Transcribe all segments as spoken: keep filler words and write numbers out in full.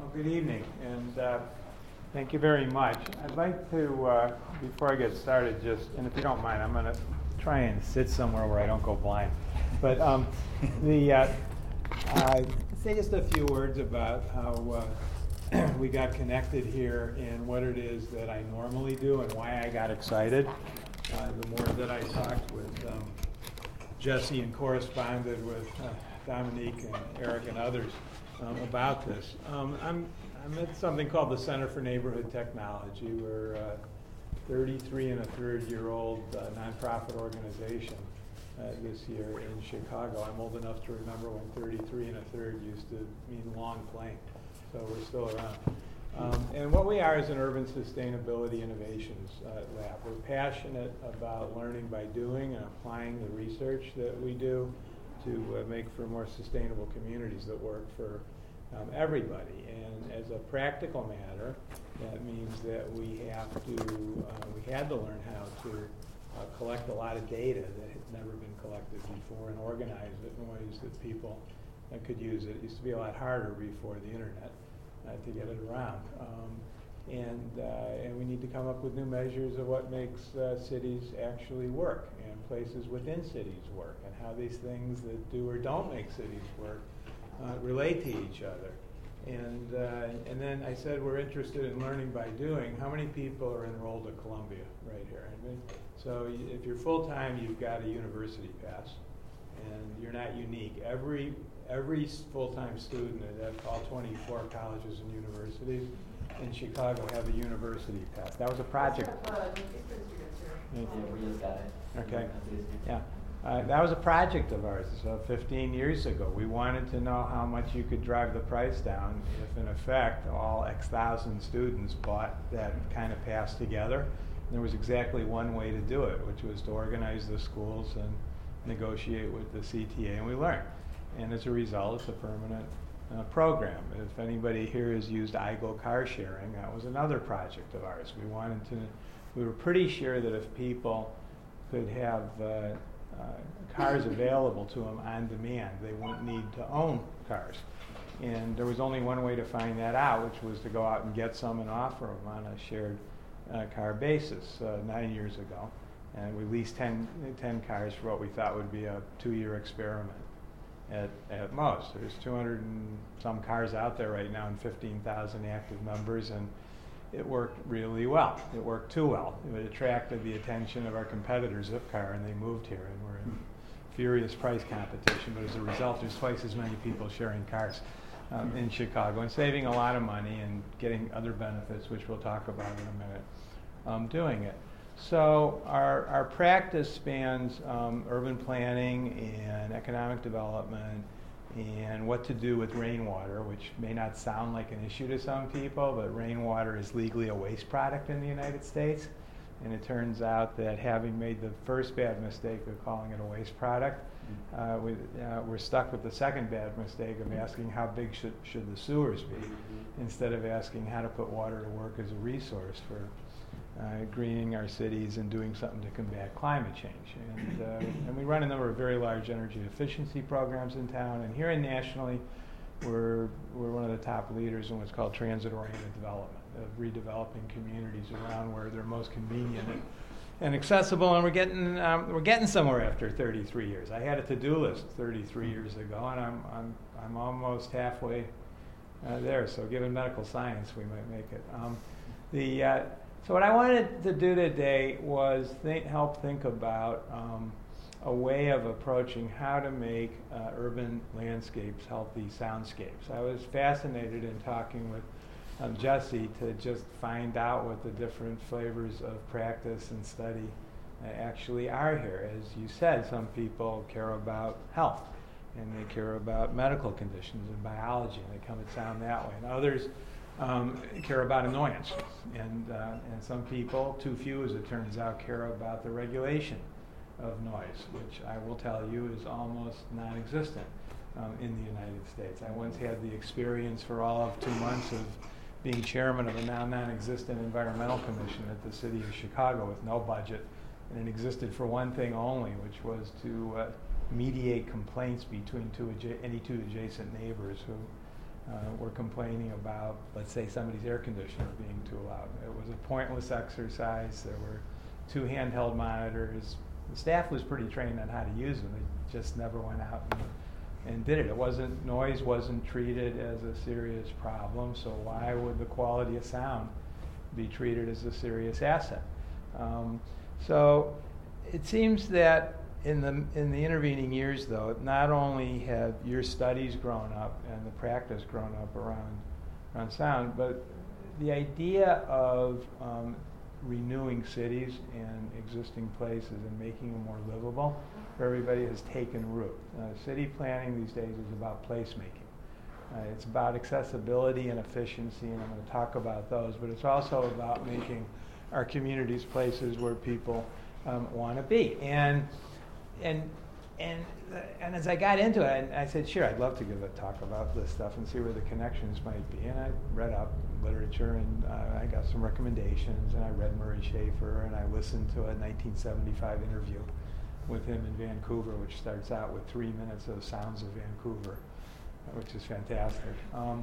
good evening, and uh, thank you very much. I'd like to, uh, before I get started, just, and if you don't mind, I'm going to try and sit somewhere where I don't go blind. But um, the uh, uh, say just a few words about how uh, we got connected here and what it is that I normally do and why I got excited. Uh, the more that I talked with um, Jesse and corresponded with uh, Dominique and Eric and others um, about this. Um, I'm, I'm at something called the Center for Neighborhood Technology. We're a thirty-three and a third year old uh, nonprofit organization uh, this year in Chicago. I'm old enough to remember when thirty-three and a third used to mean long plane, so we're still around. Um, and what we are is an urban sustainability innovations uh, lab. We're passionate about learning by doing and applying the research that we do to uh, make for more sustainable communities that work for um, everybody. And as a practical matter, that means that we have to, uh, we had to learn how to uh, collect a lot of data that had never been collected before and organize it in ways that people uh, could use it. It used to be a lot harder before the internet uh, to get it around. Um, and, uh, and we need to come up with new measures of what makes uh, cities actually work and places within cities work and how these things that do or don't make cities work uh, relate to each other. And, uh, and then I said we're interested in learning by doing. How many people are enrolled at Columbia right here? I mean, so y- if you're full-time, you've got a university pass, and you're not unique. Every, every s- full-time student at all twenty-four colleges and universities in Chicago have a university pass. That was a project. Yeah, we just got it. Okay. Yeah. Uh, that was a project of ours uh, fifteen years ago. We wanted to know how much you could drive the price down if, in effect, all X thousand students bought that kind of pass together. And there was exactly one way to do it, which was to organize the schools and negotiate with the C T A, and we learned. And as a result, it's a permanent uh, program. If anybody here has used I G O car sharing, that was another project of ours. We wanted to, we were pretty sure that if people could have uh, Uh, cars available to them on demand, they wouldn't need to own cars. And there was only one way to find that out, which was to go out and get some and offer them on a shared uh, car basis uh, nine years ago. And we leased ten, ten cars for what we thought would be a two-year experiment at, at most. There's two hundred and some cars out there right now and fifteen thousand active members, and it worked really well. It worked too well. It attracted the attention of our competitors, Zipcar, and they moved here, and we're in furious price competition. But as a result, there's twice as many people sharing cars um, in Chicago and saving a lot of money and getting other benefits, which we'll talk about in a minute, um, doing it. So our, our practice spans um, urban planning and economic development and what to do with rainwater, which may not sound like an issue to some people, but rainwater is legally a waste product in the United States. And it turns out that having made the first bad mistake of calling it a waste product, uh, we, uh, we're stuck with the second bad mistake of asking how big should, should the sewers be, instead of asking how to put water to work as a resource for Uh, greening our cities and doing something to combat climate change. And, uh, and we run a number of very large energy efficiency programs in town. And here and nationally, we're, we're one of the top leaders in what's called transit-oriented development, of redeveloping communities around where they're most convenient and, and accessible. And we're getting, um, we're getting somewhere after thirty-three years. I had a to-do list thirty-three years ago, and I'm, I'm, I'm almost halfway uh, there. So given medical science, we might make it. Um, the uh, So what I wanted to do today was think, help think about um, a way of approaching how to make uh, urban landscapes healthy soundscapes. I was fascinated in talking with um, Jesse to just find out what the different flavors of practice and study uh, actually are here. As you said, some people care about health, and they care about medical conditions and biology, and they come at sound that way. And others Um, care about annoyance, and uh, and some people, too few as it turns out, care about the regulation of noise, which I will tell you is almost non-existent um, in the United States. I once had the experience for all of two months of being chairman of a now non-existent environmental commission at the city of Chicago with no budget, and it existed for one thing only, which was to uh, mediate complaints between two adja- any two adjacent neighbors who uh, were complaining about, let's say, somebody's air conditioner being too loud. It was a pointless exercise. There were two handheld monitors. The staff was pretty trained on how to use them. They just never went out and, and did it. It wasn't, noise wasn't treated as a serious problem, so why would the quality of sound be treated as a serious asset? Um, so it seems that in the in the intervening years, though, not only have your studies grown up and the practice grown up around around sound, but the idea of um, renewing cities and existing places and making them more livable for everybody has taken root. Uh, city planning these days is about placemaking. Uh, it's about accessibility and efficiency, and I'm going to talk about those, but it's also about making our communities places where people um, want to be. And and and uh, and as I got into it, I, I said, sure, I'd love to give a talk about this stuff and see where the connections might be. And I read up literature, and uh, I got some recommendations, and I read Murray Schafer, and I listened to a nineteen seventy-five interview with him in Vancouver, which starts out with three minutes of sounds of Vancouver, which is fantastic. Um,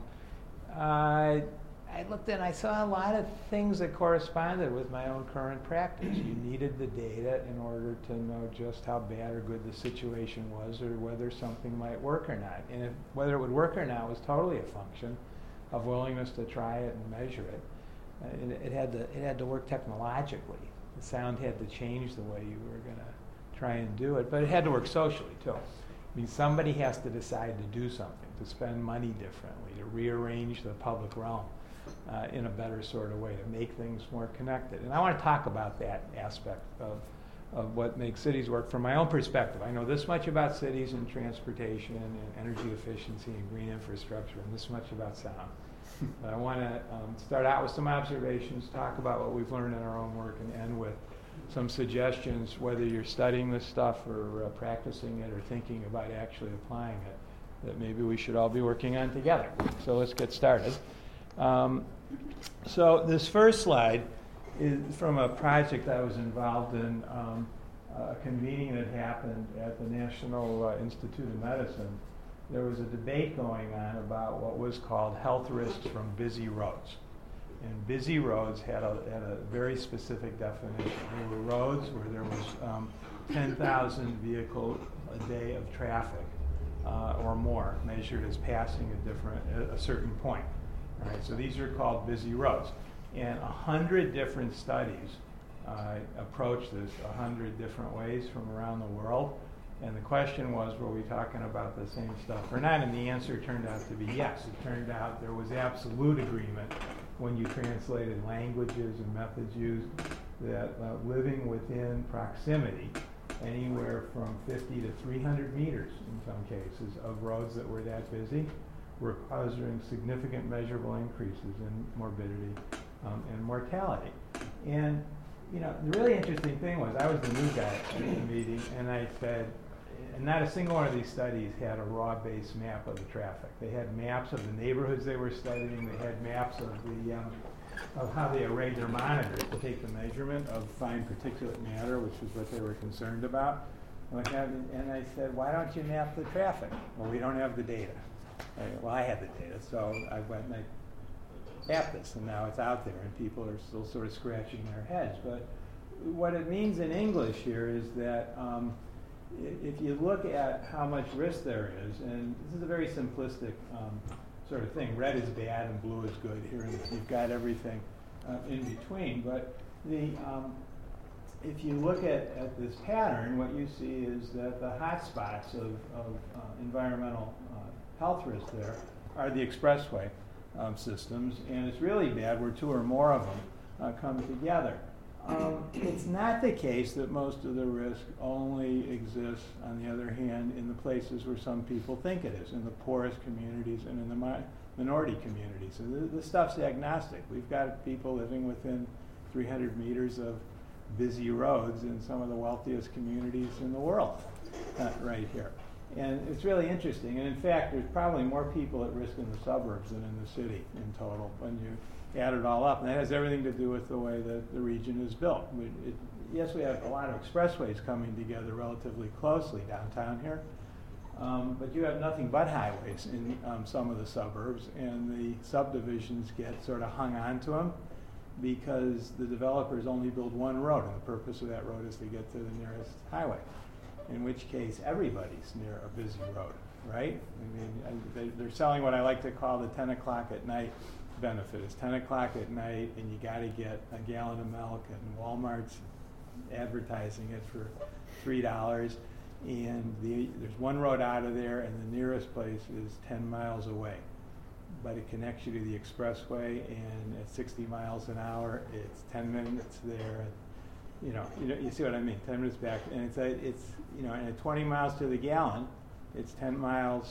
I, I looked and I saw a lot of things that corresponded with my own current practice. You needed the data in order to know just how bad or good the situation was, or whether something might work or not. And if, whether it would work or not was totally a function of willingness to try it and measure it. Uh, it, it had to it had to work technologically. The sound had to change the way you were going to try and do it, but it had to work socially too. I mean, somebody has to decide to do something, to spend money differently, to rearrange the public realm uh, in a better sort of way, to make things more connected. And I want to talk about that aspect of, of what makes cities work from my own perspective. I know this much about cities and transportation and energy efficiency and green infrastructure, and this much about sound. But I want to um, start out with some observations, talk about what we've learned in our own work, and end with some suggestions, whether you're studying this stuff or uh, practicing it or thinking about actually applying it, that maybe we should all be working on together. So let's get started. Um, so this first slide is from a project I was involved in, um, a convening that happened at the National uh, Institute of Medicine. There was a debate going on about what was called health risks from busy roads. And busy roads had a, had a very specific definition. There were roads where there was um, ten thousand vehicles a day of traffic uh, or more, measured as passing a different, a, a certain point. All right, so these are called busy roads. And a hundred different studies uh, approached this a hundred different ways from around the world. And the question was, were we talking about the same stuff or not? And the answer turned out to be yes. It turned out there was absolute agreement when you translated languages and methods used that uh, living within proximity, anywhere from fifty to three hundred meters in some cases, of roads that were that busy, were causing significant measurable increases in morbidity um, and mortality. And you know, the really interesting thing was, I was the new guy at the meeting, and I said, and not a single one of these studies had a raw-based map of the traffic. They had maps of the neighborhoods they were studying. They had maps of the um, of how they arrayed their monitors to take the measurement of fine particulate matter, which is what they were concerned about. And I said, why don't you map the traffic? Well, we don't have the data. I, well, I had the data, so I went and I mapped this, and now it's out there, and people are still sort of scratching their heads. But what it means in English here is that um, if you look at how much risk there is, and this is a very simplistic um, sort of thing, red is bad and blue is good here, and you've got everything uh, in between, but the, um, if you look at, at this pattern, what you see is that the hot spots of, of uh, environmental uh, health risk there are the expressway um, systems, and it's really bad where two or more of them uh, come together. Um, it's not the case that most of the risk only exists, on the other hand, in the places where some people think it is, in the poorest communities and in the mi minority communities. So th this stuff's agnostic. We've got people living within three hundred meters of busy roads in some of the wealthiest communities in the world, uh, right here. And it's really interesting. And in fact, there's probably more people at risk in the suburbs than in the city in total when you add it all up. And that has everything to do with the way that the region is built. We, it, yes, we have a lot of expressways coming together relatively closely downtown here, Um, but you have nothing but highways in um, some of the suburbs, and the subdivisions get sort of hung on to them because the developers only build one road, and the purpose of that road is to get to the nearest highway, in which case everybody's near a busy road, right? I mean, I, they, they're selling what I like to call the ten o'clock at night benefit. It's ten o'clock at night, and you got to get a gallon of milk, and Walmart's advertising it for three dollars. And the, there's one road out of there, and the nearest place is ten miles away. But it connects you to the expressway, and at sixty miles an hour, it's ten minutes there. And, you know, you know, you see what I mean? Ten minutes back, and it's a, it's you know, and at twenty miles to the gallon, it's ten miles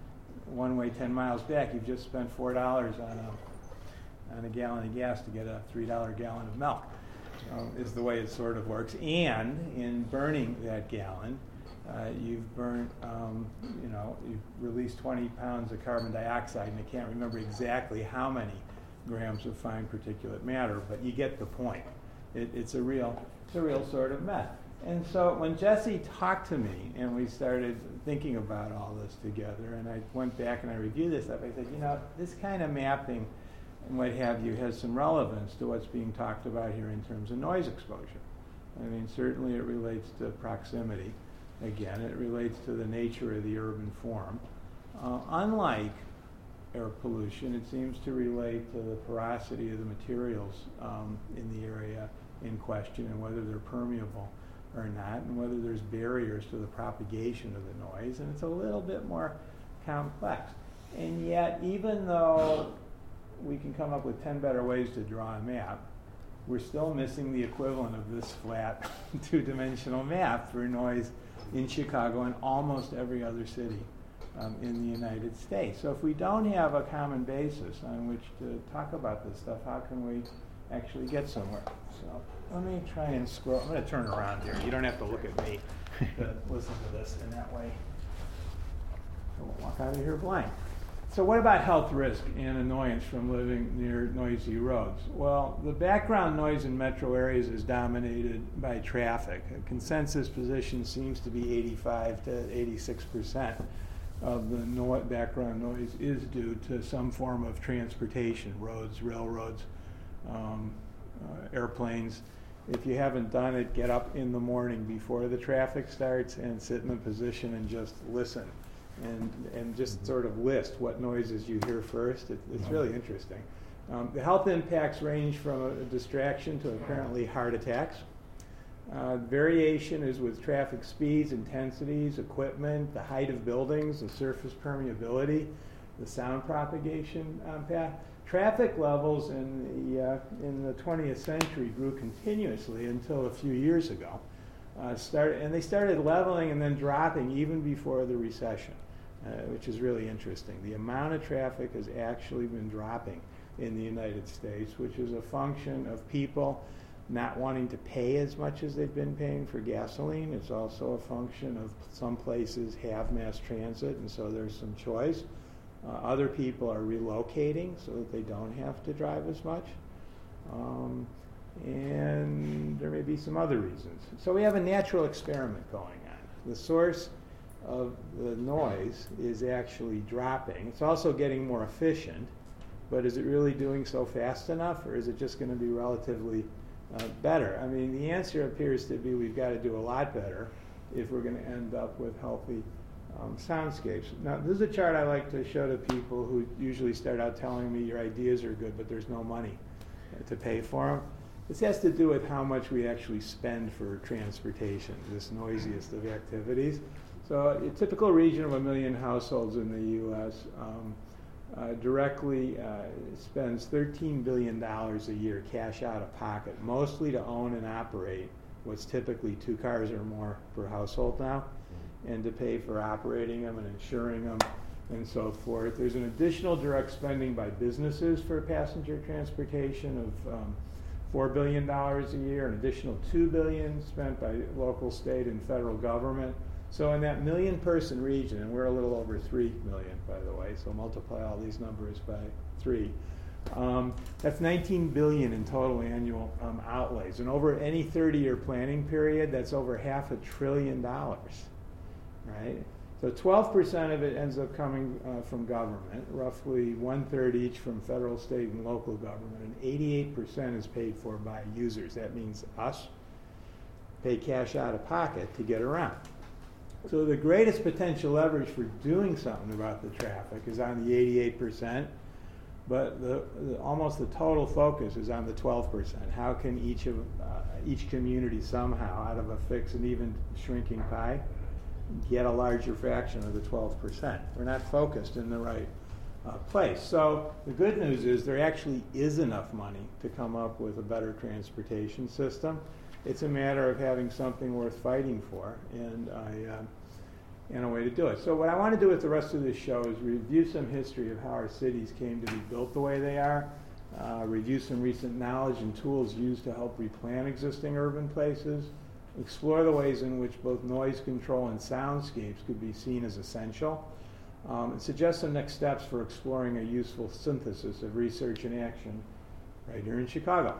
one way, ten miles back. You've just spent four dollars on a on a gallon of gas to get a three dollar gallon of milk. Um, is the way it sort of works. And in burning that gallon, Uh, you've burnt, um, you know, you've released twenty pounds of carbon dioxide, and I can't remember exactly how many grams of fine particulate matter, but you get the point. It, it's a real, it's a real sort of mess. And so when Jesse talked to me and we started thinking about all this together, and I went back and I reviewed this stuff, I said, you know, this kind of mapping and what have you has some relevance to what's being talked about here in terms of noise exposure. I mean, certainly it relates to proximity. Again, it relates to the nature of the urban form. Uh, unlike air pollution, it seems to relate to the porosity of the materials um, in the area in question and whether they're permeable or not, and whether there's barriers to the propagation of the noise, and it's a little bit more complex. And yet, even though we can come up with ten better ways to draw a map, we're still missing the equivalent of this flat two-dimensional map for noise in Chicago and almost every other city um, in the United States. So if we don't have a common basis on which to talk about this stuff, how can we actually get somewhere? So let me try and scroll. I'm going to turn around here. You don't have to look at me to listen to this in that way. I won't walk out of here blind. So what about health risk and annoyance from living near noisy roads? Well, the background noise in metro areas is dominated by traffic. A consensus position seems to be eighty-five to eighty-six percent of the no- background noise is due to some form of transportation, roads, railroads, um, uh, airplanes. If you haven't done it, get up in the morning before the traffic starts and sit in a position and just listen. And, and just sort of list what noises you hear first. It, it's really interesting. Um, the health impacts range from a, a distraction to apparently heart attacks. Uh, variation is with traffic speeds, intensities, equipment, the height of buildings, the surface permeability, the sound propagation um, path. Traffic levels in the, uh, in the twentieth century grew continuously until a few years ago. Uh, start, and they started leveling and then dropping even before the recession. Uh, which is really interesting. The amount of traffic has actually been dropping in the United States, which is a function of people not wanting to pay as much as they've been paying for gasoline. It's also a function of some places have mass transit, and so there's some choice. Uh, other people are relocating so that they don't have to drive as much. Um, and there may be some other reasons. So we have a natural experiment going on. The source of the noise is actually dropping. It's also getting more efficient, but is it really doing so fast enough, or is it just going to be relatively uh, better? I mean, the answer appears to be we've got to do a lot better if we're going to end up with healthy um, soundscapes. Now, this is a chart I like to show to people who usually start out telling me your ideas are good, but there's no money to pay for them. This has to do with how much we actually spend for transportation, this noisiest of activities. So a typical region of a million households in the U S um, uh, directly uh, spends thirteen billion dollars a year cash out of pocket, mostly to own and operate what's typically two cars or more per household now, and to pay for operating them and insuring them and so forth. There's an additional direct spending by businesses for passenger transportation of um, four billion dollars a year, an additional two billion dollars spent by local, state, and federal government. So in that million person region, and we're a little over three million, by the way, so multiply all these numbers by three, um, that's nineteen billion dollars in total annual um, outlays. And over any thirty year planning period, that's over half a trillion dollars, right? So twelve percent of it ends up coming uh, from government, roughly one-third each from federal, state, and local government, and eighty-eight percent is paid for by users. That means us pay cash out of pocket to get around. So the greatest potential leverage for doing something about the traffic is on the eighty-eight percent, but the, the, almost the total focus is on the twelve percent. How can each of uh, each community somehow, out of a fixed and even shrinking pie, get a larger fraction of the twelve percent? We're not focused in the right uh, place. So the good news is there actually is enough money to come up with a better transportation system. It's a matter of having something worth fighting for, and I, uh, and a way to do it. So what I want to do with the rest of this show is review some history of how our cities came to be built the way they are, uh, review some recent knowledge and tools used to help replan existing urban places, explore the ways in which both noise control and soundscapes could be seen as essential, um, and suggest some next steps for exploring a useful synthesis of research and action right here in Chicago.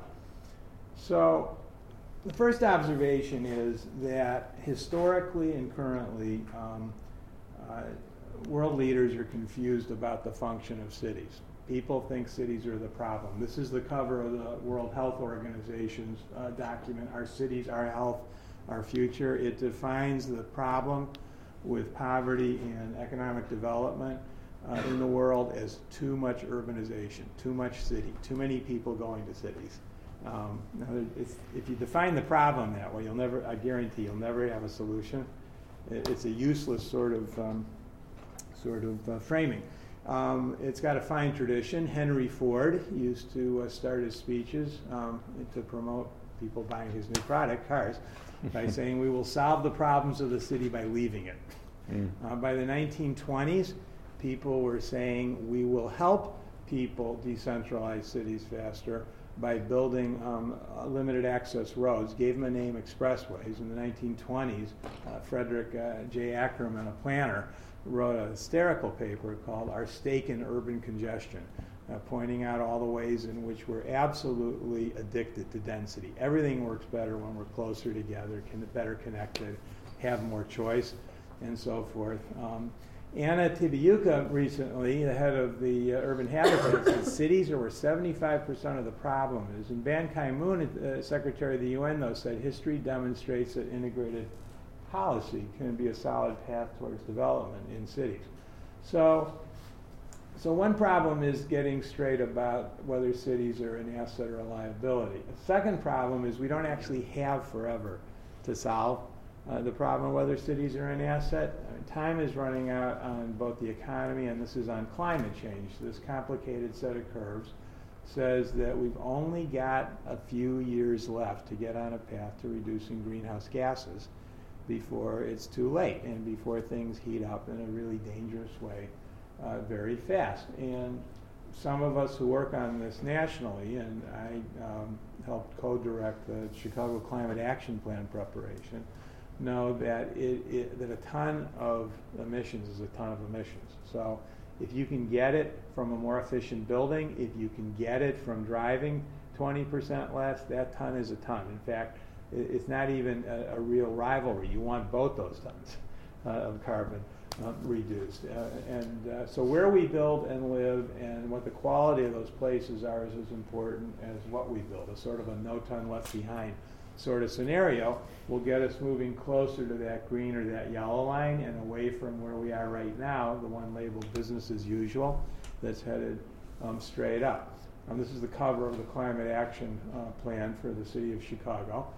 So the first observation is that historically and currently, um, uh, world leaders are confused about the function of cities. People think cities are the problem. This is the cover of the World Health Organization's uh, document, Our Cities, Our Health, Our Future. It defines the problem with poverty and economic development uh, in the world as too much urbanization, too much city, too many people going to cities. Um, it's, if you define the problem that way, you'll never, I guarantee you'll never have a solution. It, it's a useless sort of, um, sort of uh, framing. Um, it's got a fine tradition. Henry Ford used to uh, start his speeches um, to promote people buying his new product, cars, by saying, we will solve the problems of the city by leaving it. Mm. Uh, by the nineteen twenties, people were saying, we will help people decentralize cities faster by building um, uh, limited access roads, gave them a name, expressways. In the nineteen twenties, uh, Frederick uh, J. Ackerman, a planner, wrote a hysterical paper called Our Stake in Urban Congestion, uh, pointing out all the ways in which we're absolutely addicted to density. Everything works better when we're closer together, can, better connected, have more choice, and so forth. Um, Anna Tibiuka recently, the head of the uh, Urban Habitat, said cities are where seventy-five percent of the problem is. And Ban Ki-moon, uh, Secretary of the U N, though, said history demonstrates that integrated policy can be a solid path towards development in cities. So, so one problem is getting straight about whether cities are an asset or a liability. A second problem is we don't actually have forever to solve Uh, the problem of whether cities are an asset. Uh, time is running out on both the economy, and this is on climate change. This complicated set of curves says that we've only got a few years left to get on a path to reducing greenhouse gases before it's too late and before things heat up in a really dangerous way uh, very fast. And some of us who work on this nationally, and I um, helped co-direct the Chicago Climate Action Plan preparation, know that it, it, that a ton of emissions is a ton of emissions. So if you can get it from a more efficient building, if you can get it from driving twenty percent less, that ton is a ton. In fact, it, it's not even a, a real rivalry. You want both those tons uh, of carbon uh, reduced. Uh, and uh, so where we build and live and what the quality of those places are is as important as what we build. A sort of a no ton left behind sort of scenario will get us moving closer to that green or that yellow line and away from where we are right now, the one labeled business as usual, that's headed um, straight up. Um, this is the cover of the Climate Action uh, Plan for the city of Chicago.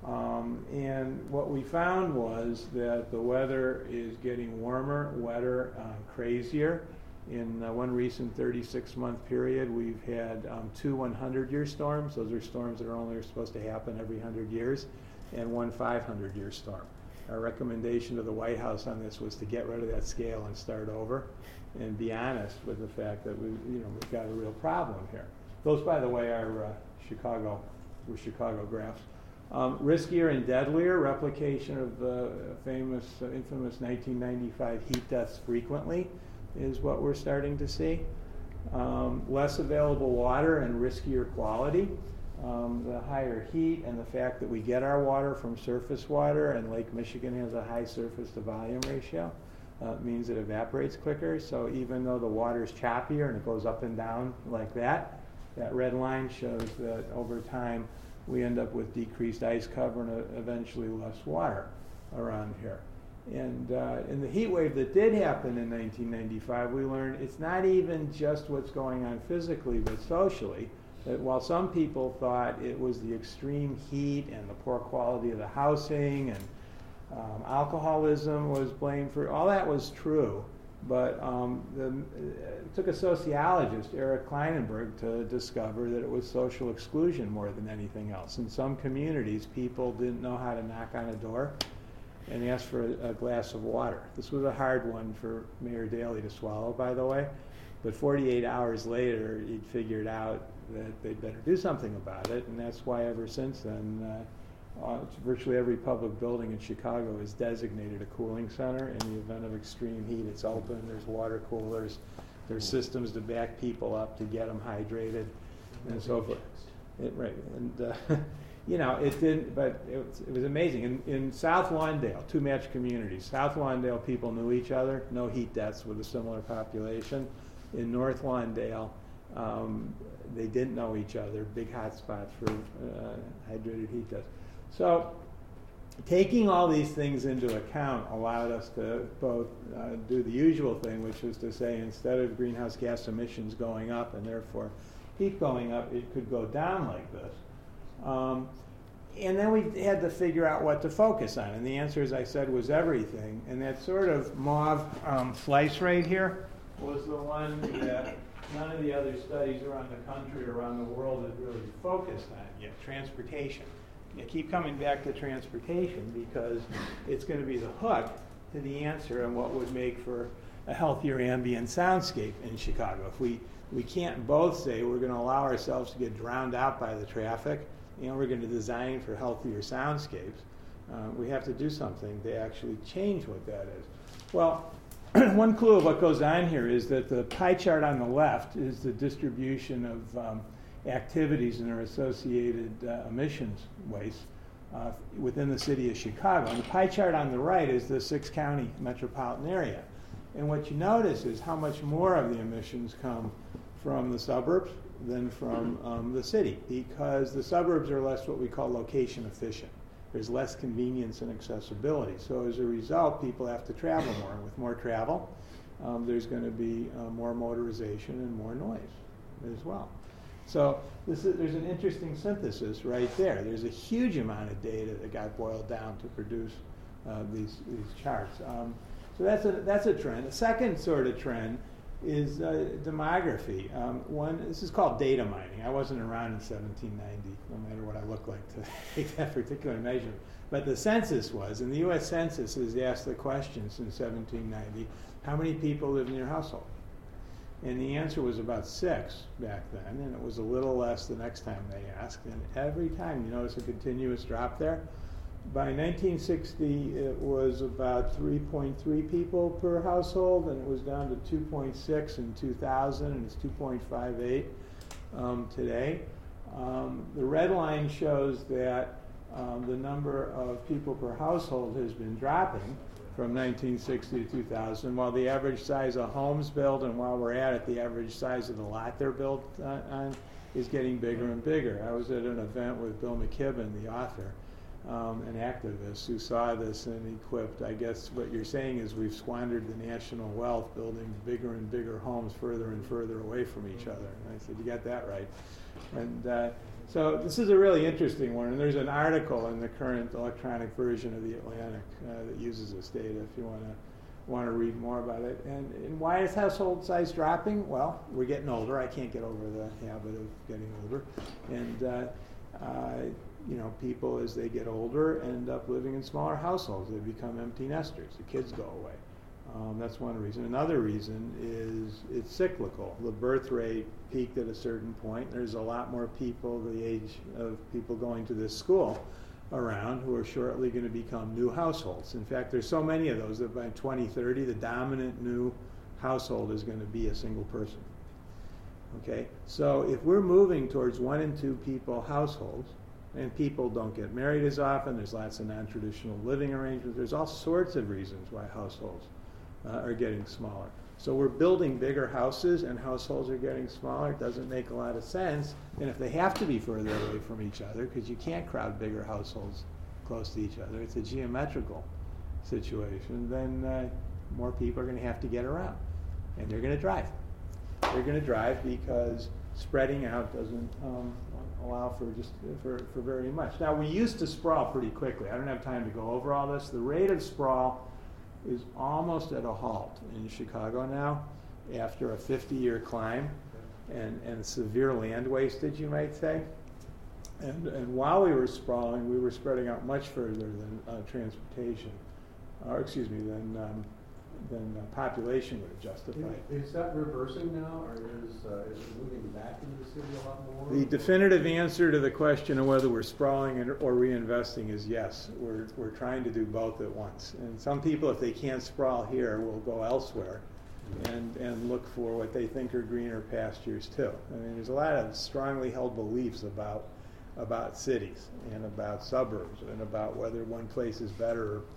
Um, and what we found was that the weather is getting warmer, wetter, uh, crazier. In uh, one recent thirty-six month period, we've had um, two hundred year storms. Those are storms that are only supposed to happen every one hundred years, and one five hundred year storm. Our recommendation to the White House on this was to get rid of that scale and start over and be honest with the fact that we, you know, we've got a real problem here. Those, by the way, are uh, Chicago, were Chicago graphs. Um, riskier and deadlier, replication of the famous, uh, infamous nineteen ninety-five heat deaths frequently is what we're starting to see. Um, less available water and riskier quality. Um, the higher heat and the fact that we get our water from surface water, and Lake Michigan has a high surface to volume ratio, uh, means it evaporates quicker. So even though the water is choppier and it goes up and down like that, that red line shows that over time we end up with decreased ice cover and uh, eventually less water around here. And uh, in the heat wave that did happen in nineteen ninety-five, we learned it's not even just what's going on physically, but socially. That while some people thought it was the extreme heat and the poor quality of the housing and um, alcoholism was blamed for, all that was true. But um, the, it took a sociologist, Eric Kleinenberg, to discover that it was social exclusion more than anything else. In some communities, people didn't know how to knock on a door and ask for a, a glass of water. This was a hard one for Mayor Daley to swallow, by the way. But forty-eight hours later, he'd figured out that they'd better do something about it, and that's why ever since then, uh, uh, virtually every public building in Chicago is designated a cooling center. In the event of extreme heat, it's open, there's water coolers, there's systems to back people up to get them hydrated, and so forth. It, right, and uh, you know, it didn't, but it was, it was amazing. In, in South Lawndale, two matched communities, South Lawndale people knew each other, no heat deaths with a similar population. In North Lawndale, um, they didn't know each other, big hot spots for uh, hydrated heat deaths. So taking all these things into account allowed us to both uh, do the usual thing, which is to say instead of greenhouse gas emissions going up and therefore heat going up, it could go down like this. Um, and then we had to figure out what to focus on. And the answer, as I said, was everything. And that sort of mauve um, slice right here was the one that none of the other studies around the country or around the world had really focused on yet, transportation. You keep coming back to transportation because it's going to be the hook to the answer on what would make for a healthier ambient soundscape in Chicago. If we, we can't both say we're going to allow ourselves to get drowned out by the traffic and we're going to design for healthier soundscapes, uh, we have to do something to actually change what that is. Well, one clue of what goes on here is that the pie chart on the left is the distribution of um, activities and their associated uh, emissions waste uh, within the city of Chicago. And the pie chart on the right is the six-county metropolitan area. And what you notice is how much more of the emissions come from the suburbs than from um, the city, because the suburbs are less what we call location efficient. There's less convenience and accessibility. So as a result, people have to travel more. And with more travel, um, there's going to be uh, more motorization and more noise as well. So this is, there's an interesting synthesis right there. There's a huge amount of data that got boiled down to produce uh, these, these charts. Um, so that's a, that's a trend. The second sort of trend is uh, demography. Um, one, this is called data mining. I wasn't around in seventeen ninety, no matter what I look like, to take that particular measurement. But the census was, and the U S Census has asked the question since seventeen ninety, how many people live in your household? And the answer was about six back then, and it was a little less the next time they asked. And every time, you notice a continuous drop there. By nineteen sixty, it was about three point three people per household, and it was down to two point six in two thousand, and it's two point five eight um, today. Um, the red line shows that um, the number of people per household has been dropping from nineteen sixty to two thousand, while the average size of homes built, and while we're at it, the average size of the lot they're built uh, on is getting bigger and bigger. I was at an event with Bill McKibben, the author, Um, an activist who saw this and equipped, I guess what you're saying is we've squandered the national wealth building bigger and bigger homes further and further away from each other. And I said, you got that right. And uh, so this is a really interesting one. And there's an article in the current electronic version of the Atlantic uh, that uses this data if you want to want to read more about it. And, and why is household size dropping? Well, we're getting older. I can't get over the habit of getting older. And uh, uh, you know, people as they get older end up living in smaller households. They become empty nesters. The kids go away. Um, that's one reason. Another reason is it's cyclical. The birth rate peaked at a certain point. There's a lot more people the age of people going to this school around who are shortly going to become new households. In fact, there's so many of those that by twenty thirty, the dominant new household is going to be a single person. Okay? So if we're moving towards one and two people households, and people don't get married as often, there's lots of non-traditional living arrangements, there's all sorts of reasons why households uh, are getting smaller. So we're building bigger houses and households are getting smaller. It doesn't make a lot of sense. And if they have to be further away from each other, because you can't crowd bigger households close to each other, it's a geometrical situation, then uh, more people are going to have to get around. And they're going to drive. They're going to drive because spreading out doesn't um, allow for just for, for very much. Now, we used to sprawl pretty quickly. I don't have time to go over all this. The rate of sprawl is almost at a halt in Chicago now after a fifty-year climb and, and severe land wastage, you might say. And, and while we were sprawling, we were spreading out much further than uh, transportation, or excuse me, than, um, than uh, population would have justified. Is, is that reversing now, or is, uh, is it moving back into the city a lot more? The definitive answer to the question of whether we're sprawling and, or reinvesting is yes. We're, we're trying to do both at once. And some people, if they can't sprawl here, will go elsewhere and, and look for what they think are greener pastures too. I mean, there's a lot of strongly held beliefs about, about cities and about suburbs and about whether one place is better or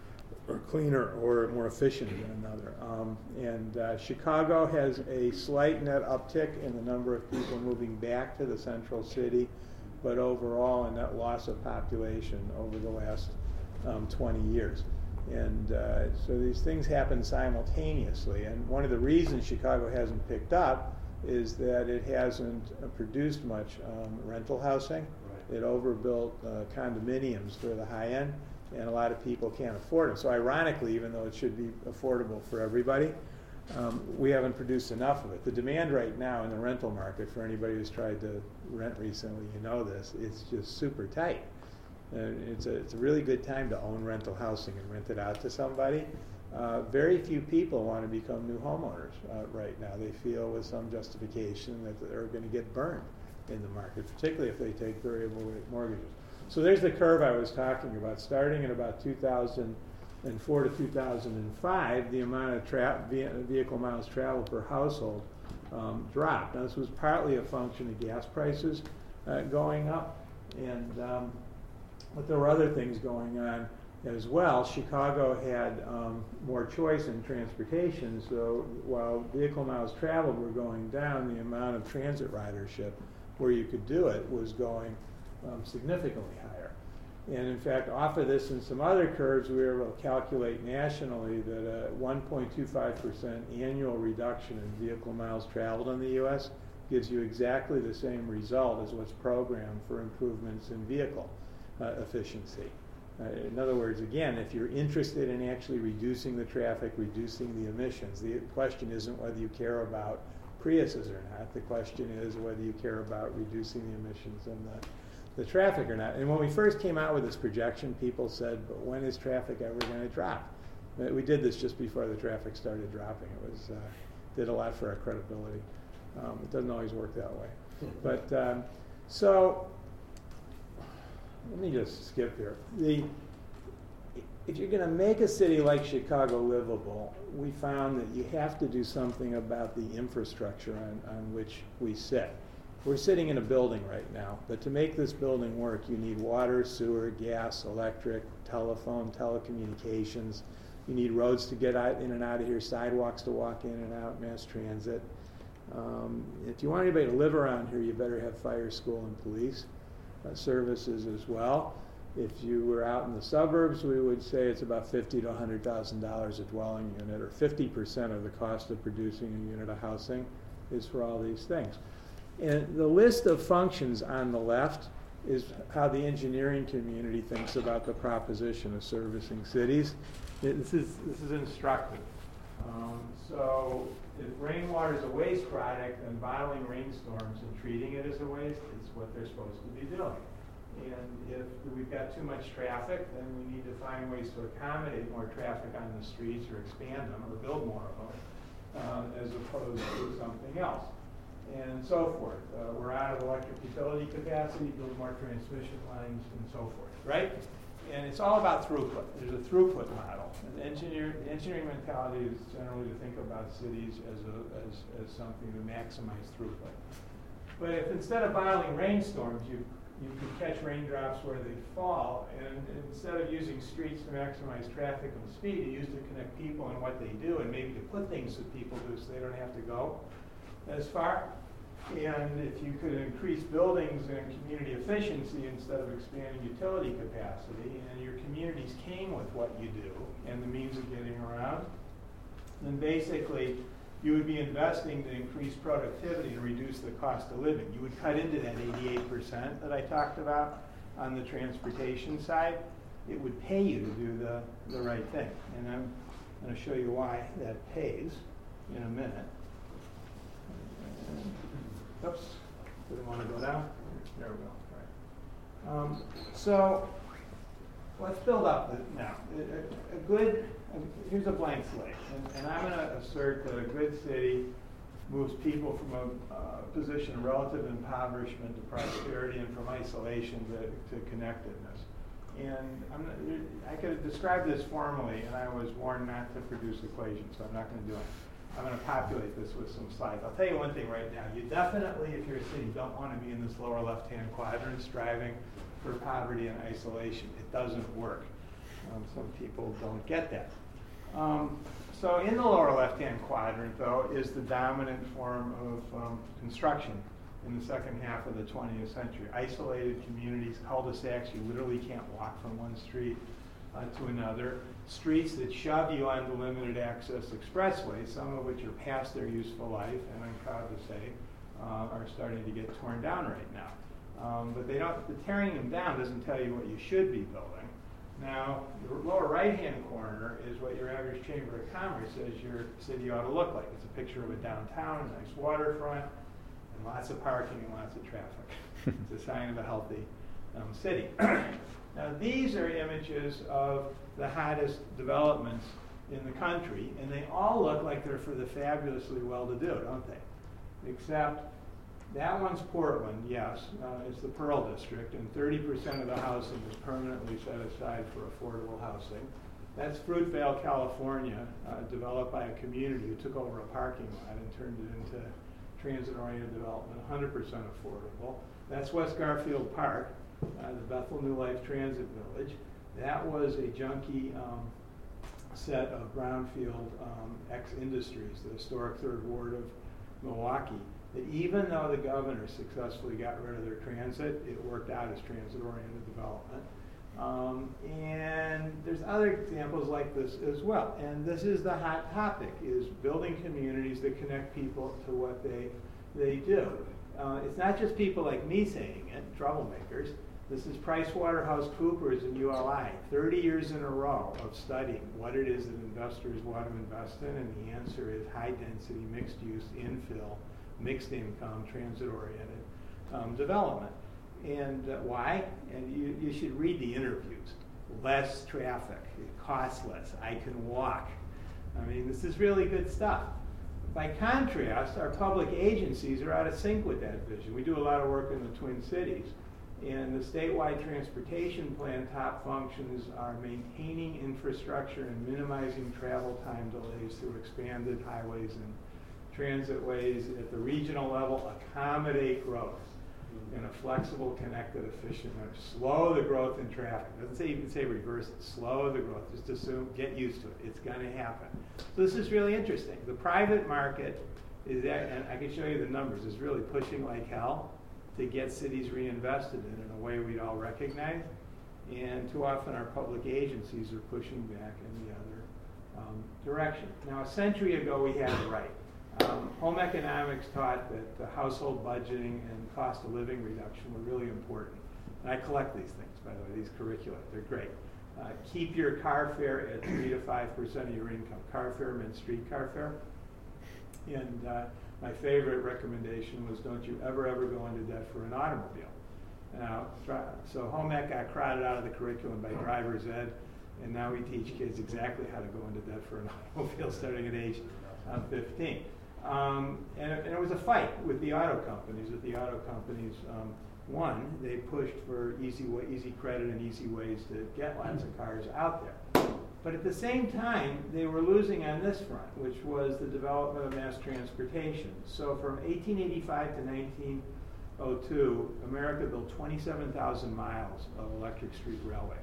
or cleaner or more efficient than another. Um, and uh, Chicago has a slight net uptick in the number of people moving back to the central city, but overall a net loss of population over the last um, twenty years. And uh, so these things happen simultaneously. And one of the reasons Chicago hasn't picked up is that it hasn't uh, produced much um, rental housing. Right. It overbuilt uh, condominiums for the high end, and a lot of people can't afford them. So ironically, even though it should be affordable for everybody, um, we haven't produced enough of it. The demand right now in the rental market, for anybody who's tried to rent recently, you know this, it's just super tight. And it's, a, it's a really good time to own rental housing and rent it out to somebody. Uh, very few people want to become new homeowners uh, right now. They feel with some justification that they're going to get burned in the market, particularly if they take variable rate mortgages. So there's the curve I was talking about. Starting in about two thousand four to two thousand five, the amount of tra vehicle miles traveled per household um, dropped. Now, this was partly a function of gas prices uh, going up, and um, but there were other things going on as well. Chicago had um, more choice in transportation, so while vehicle miles traveled were going down, the amount of transit ridership where you could do it was going Um, significantly higher. And in fact, off of this and some other curves, we were able to calculate nationally that a one point two five percent annual reduction in vehicle miles traveled in the U S gives you exactly the same result as what's programmed for improvements in vehicle uh, efficiency. Uh, in other words, again, if you're interested in actually reducing the traffic, reducing the emissions, the question isn't whether you care about Priuses or not. The question is whether you care about reducing the emissions and the the traffic or not. And when we first came out with this projection, people said, but when is traffic ever going to drop? We did this just before the traffic started dropping. It was uh, did a lot for our credibility. Um, it doesn't always work that way. But um, so let me just skip here. The, if you're going to make a city like Chicago livable, we found that you have to do something about the infrastructure on, on which we sit. We're sitting in a building right now, but to make this building work, you need water, sewer, gas, electric, telephone, telecommunications. You need roads to get out, in and out of here, sidewalks to walk in and out, mass transit. Um, if you want anybody to live around here, you better have fire, school, and police uh, services as well. If you were out in the suburbs, we would say it's about fifty to a hundred thousand dollars a dwelling unit, or fifty percent of the cost of producing a unit of housing is for all these things. And the list of functions on the left is how the engineering community thinks about the proposition of servicing cities. It, this is this is instructive. Um, so if rainwater is a waste product, then bottling rainstorms and treating it as a waste is what they're supposed to be doing. And if we've got too much traffic, then we need to find ways to accommodate more traffic on the streets or expand them or build more of them, uh, as opposed to something else. And so forth. Uh, we're out of electric utility capacity, build more transmission lines, and so forth, right? And it's all about throughput. There's a throughput model. And the, engineer, the engineering mentality is generally to think about cities as, a, as, as something to maximize throughput. But if instead of bottling rainstorms, you you could catch raindrops where they fall, and instead of using streets to maximize traffic and speed, you use to connect people and what they do, and maybe to put things that people do so they don't have to go as far. And if you could increase buildings and community efficiency instead of expanding utility capacity, and your communities came with what you do and the means of getting around, then basically you would be investing to increase productivity and reduce the cost of living. You would cut into that eighty-eight percent that I talked about on the transportation side. It would pay you to do the, the right thing. And I'm going to show you why that pays in a minute. Oops, didn't want to go down. There we go. All right. Um, so let's build up the, now. A, a good, a, here's a blank slate. And, and I'm going to assert that a good city moves people from a uh, position of relative impoverishment to prosperity and from isolation to, to connectedness. And I'm not, I could describe this formally, and I was warned not to produce equations, so I'm not going to do it. I'm going to populate this with some slides. I'll tell you one thing right now. You definitely, if you're a city, don't want to be in this lower left-hand quadrant striving for poverty and isolation. It doesn't work. Um, some people don't get that. Um, so in the lower left-hand quadrant, though, is the dominant form of um, construction in the second half of the twentieth century. Isolated communities, cul-de-sacs, you literally can't walk from one street uh, to another. Streets that shove you onto limited access expressways, some of which are past their useful life, and I'm proud to say, uh, are starting to get torn down right now. Um, but they don't, the tearing them down doesn't tell you what you should be building. Now, the lower right-hand corner is what your average Chamber of Commerce says your city ought to look like. It's a picture of a downtown, a nice waterfront, and lots of parking and lots of traffic. It's a sign of a healthy um, city. Now, these are images of the hottest developments in the country, and they all look like they're for the fabulously well-to-do, don't they? Except that one's Portland, yes, uh, it's the Pearl District, and thirty percent of the housing is permanently set aside for affordable housing. That's Fruitvale, California, uh, developed by a community who took over a parking lot and turned it into transit-oriented development, one hundred percent affordable. That's West Garfield Park, uh, the Bethel New Life Transit Village. That was a junky um, set of brownfield um, ex-industries, the historic Third Ward of Milwaukee, that even though the governor successfully got rid of their transit, it worked out as transit-oriented development. Um, and there's other examples like this as well. And this is the hot topic, is building communities that connect people to what they, they do. Uh, it's not just people like me saying it, troublemakers. This is PricewaterhouseCoopers and U L I, thirty years in a row of studying what it is that investors want to invest in, and the answer is high-density, mixed-use, infill, mixed income, transit-oriented um, development. And uh, why? And you, you should read the interviews. Less traffic, it costs less, I can walk. I mean, this is really good stuff. By contrast, our public agencies are out of sync with that vision. We do a lot of work in the Twin Cities. And the statewide transportation plan top functions are maintaining infrastructure and minimizing travel time delays through expanded highways and transitways. At the regional level, accommodate growth in a flexible, connected, efficient manner. Slow the growth in traffic. It doesn't say you can say reverse it. Slow the growth. Just assume, get used to it. It's going to happen. So this is really interesting. The private market is, that, and I can show you the numbers, is really pushing like hell to get cities reinvested in in a way we'd all recognize. And too often our public agencies are pushing back in the other um, direction. Now, a century ago, we had it right. Um, home economics taught that the household budgeting and cost of living reduction were really important. And I collect these things, by the way, these curricula. They're great. Uh, keep your car fare at three to five percent of your income. Car fare meant street car fare. And uh, my favorite recommendation was don't you ever, ever go into debt for an automobile. Now, so home ec got crowded out of the curriculum by driver's ed, and now we teach kids exactly how to go into debt for an automobile starting at age uh, fifteen. Um, and, it, and it was a fight with the auto companies. With the auto companies, um, one, they pushed for easy, way, easy credit and easy ways to get lots of cars out there. But at the same time, they were losing on this front, which was the development of mass transportation. So from eighteen eighty-five to nineteen oh two, America built twenty-seven thousand miles of electric street railway.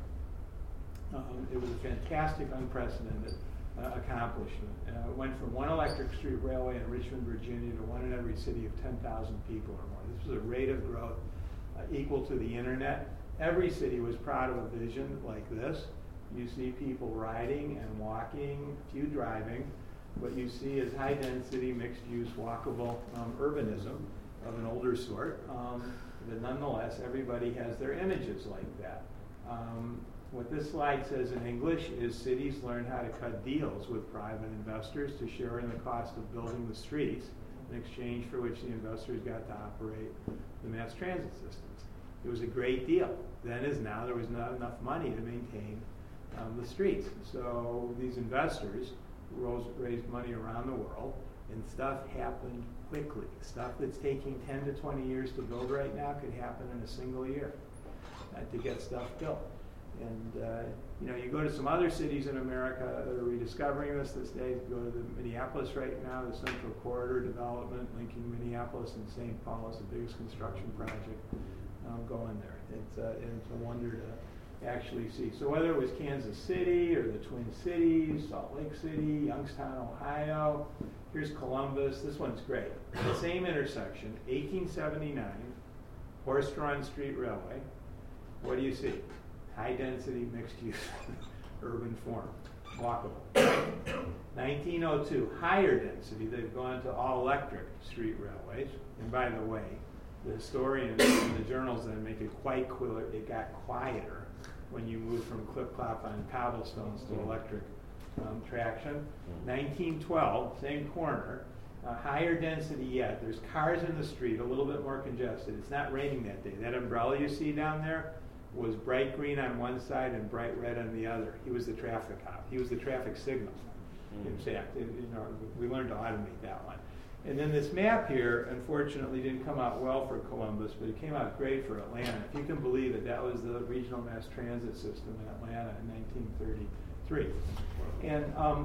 Um, it was a fantastic, unprecedented uh, accomplishment. Uh, it went from one electric street railway in Richmond, Virginia to one in every city of ten thousand people or more. This was a rate of growth uh, equal to the internet. Every city was proud of a vision like this. You see people riding and walking, few driving. What you see is high density, mixed use, walkable um, urbanism of an older sort. Um, but nonetheless, everybody has their images like that. Um, what this slide says in English is cities learn how to cut deals with private investors to share in the cost of building the streets, in exchange for which the investors got to operate the mass transit systems. It was a great deal. Then as now, there was not enough money to maintain um, the streets. So these investors rose, raised money around the world, and stuff happened quickly. Stuff that's taking ten to twenty years to build right now could happen in a single year uh, to get stuff built. And uh, you know, you go to some other cities in America that are rediscovering this this day. Go to the Minneapolis right now, the Central Corridor development, linking Minneapolis and Saint Paul is the biggest construction project um, going there. It's, uh, it's a wonder to actually see. So whether it was Kansas City or the Twin Cities, Salt Lake City, Youngstown, Ohio, here's Columbus. This one's great. The same intersection, eighteen seventy-nine, horse-drawn street railway. What do you see? High density, mixed use, urban form, walkable. nineteen oh two, higher density. They've gone to all electric street railways. And by the way, the historians and the journals then make it quite clear it got quieter when you move from clip-clop on cobblestones to electric um, traction. nineteen twelve, same corner, uh, higher density yet. There's cars in the street, a little bit more congested. It's not raining that day. That umbrella you see down there was bright green on one side and bright red on the other. He was the traffic cop. He was the traffic signal. Mm-hmm. In fact, it, you know, we learned to automate that one. And then this map here, unfortunately, didn't come out well for Columbus, but it came out great for Atlanta. If you can believe it, that was the regional mass transit system in Atlanta in nineteen thirty-three. And um,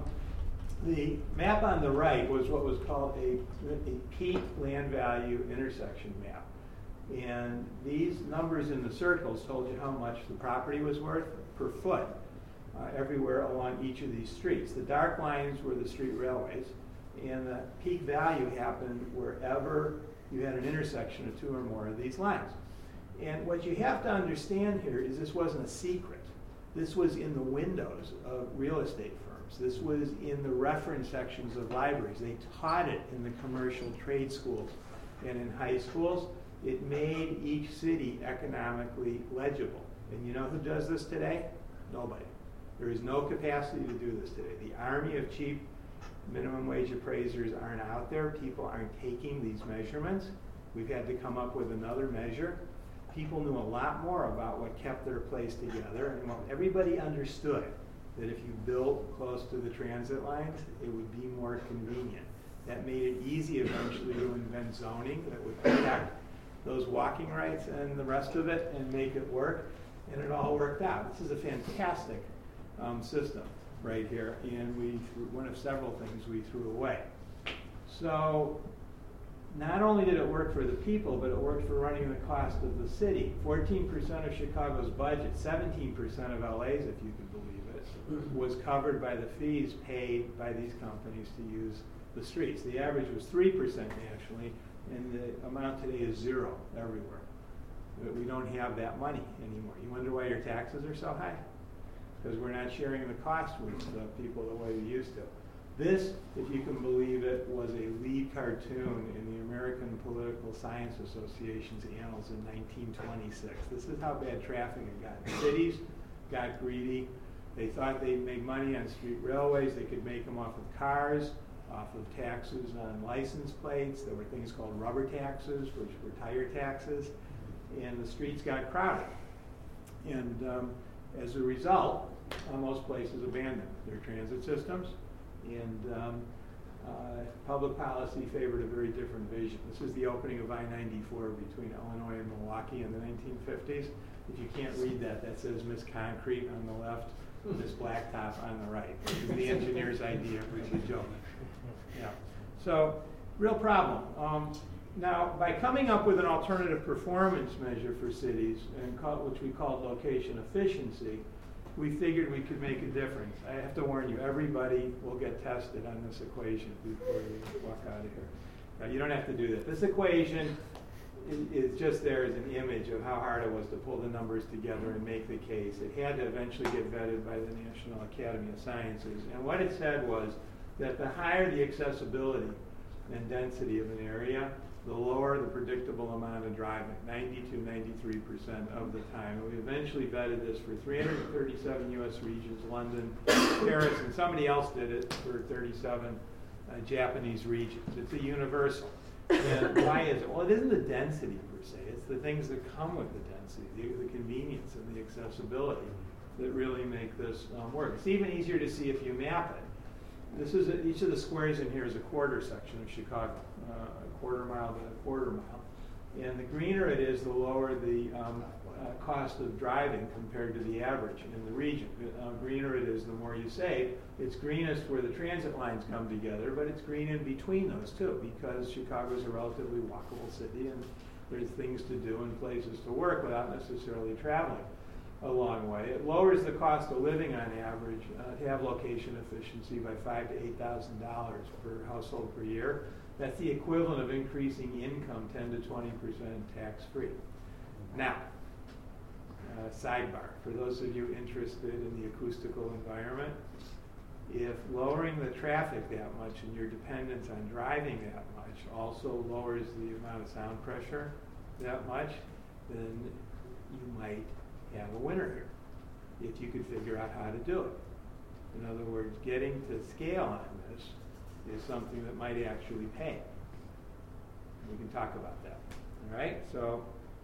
the map on the right was what was called a, a peak land value intersection map. And these numbers in the circles told you how much the property was worth per foot uh, everywhere along each of these streets. The dark lines were the street railways, and the peak value happened wherever you had an intersection of two or more of these lines. And what you have to understand here is this wasn't a secret. This was in the windows of real estate firms. This was in the reference sections of libraries. They taught it in the commercial trade schools and in high schools. It made each city economically legible. And you know who does this today? Nobody. There is no capacity to do this today. The army of cheap minimum wage appraisers aren't out there. People aren't taking these measurements. We've had to come up with another measure. People knew a lot more about what kept their place together, and what everybody understood that if you built close to the transit lines, it would be more convenient. That made it easy eventually to invent zoning that would protect those walking rights and the rest of it and make it work, and it all worked out. This is a fantastic um, system right here, and we threw, one of several things we threw away. So not only did it work for the people, but it worked for running the cost of the city. fourteen percent of Chicago's budget, seventeen percent of L A's, if you can believe it, was covered by the fees paid by these companies to use the streets. The average was three percent nationally, and the amount today is zero everywhere. We don't have that money anymore. You wonder why your taxes are so high? Because we're not sharing the cost with the people the way we used to. This, if you can believe it, was a lead cartoon in the American Political Science Association's annals in nineteen twenty-six. This is how bad traffic had gotten. Cities got greedy. They thought they'd make money on street railways. They could make them off of cars, off of taxes on license plates. There were things called rubber taxes, which were tire taxes. And the streets got crowded. And um, as a result, uh, most places abandoned their transit systems. And um, uh, public policy favored a very different vision. This is the opening of I ninety-four between Illinois and Milwaukee in the nineteen fifties. If you can't read that, that says Miss Concrete on the left, Miss Blacktop on the right. This is the engineer's idea, which is a joke. Yeah. So, real problem. Um, Now, by coming up with an alternative performance measure for cities, and call, which we called location efficiency, we figured we could make a difference. I have to warn you, everybody will get tested on this equation before you walk out of here. Now, you don't have to do that. This equation is, is just there as an image of how hard it was to pull the numbers together and make the case. It had to eventually get vetted by the National Academy of Sciences. And what it said was that the higher the accessibility and density of an area, the lower the predictable amount of driving, ninety-two, ninety-three percent of the time. And we eventually vetted this for three hundred thirty-seven U S regions, London, Paris, and somebody else did it for thirty-seven uh, Japanese regions. It's a universal. And why is it? Well, it isn't the density per se. It's the things that come with the density, the, the convenience and the accessibility that really make this um, work. It's even easier to see if you map it. This is a, each of the squares in here is a quarter section of Chicago, uh, a quarter mile to a quarter mile. And the greener it is, the lower the um, uh, cost of driving compared to the average in the region. The uh, greener it is, the more you save. It's greenest where the transit lines come together, but it's green in between those too, because Chicago is a relatively walkable city and there's things to do and places to work without necessarily traveling a long way. It lowers the cost of living on average uh, to have location efficiency by five to eight thousand dollars per household per year. That's the equivalent of increasing income ten to twenty percent tax free. Now, uh, sidebar for those of you interested in the acoustical environment, if lowering the traffic that much and your dependence on driving that much also lowers the amount of sound pressure that much, then you might have a winner here if you could figure out how to do it. In other words, getting to scale on this is something that might actually pay. We can talk about that. All right. So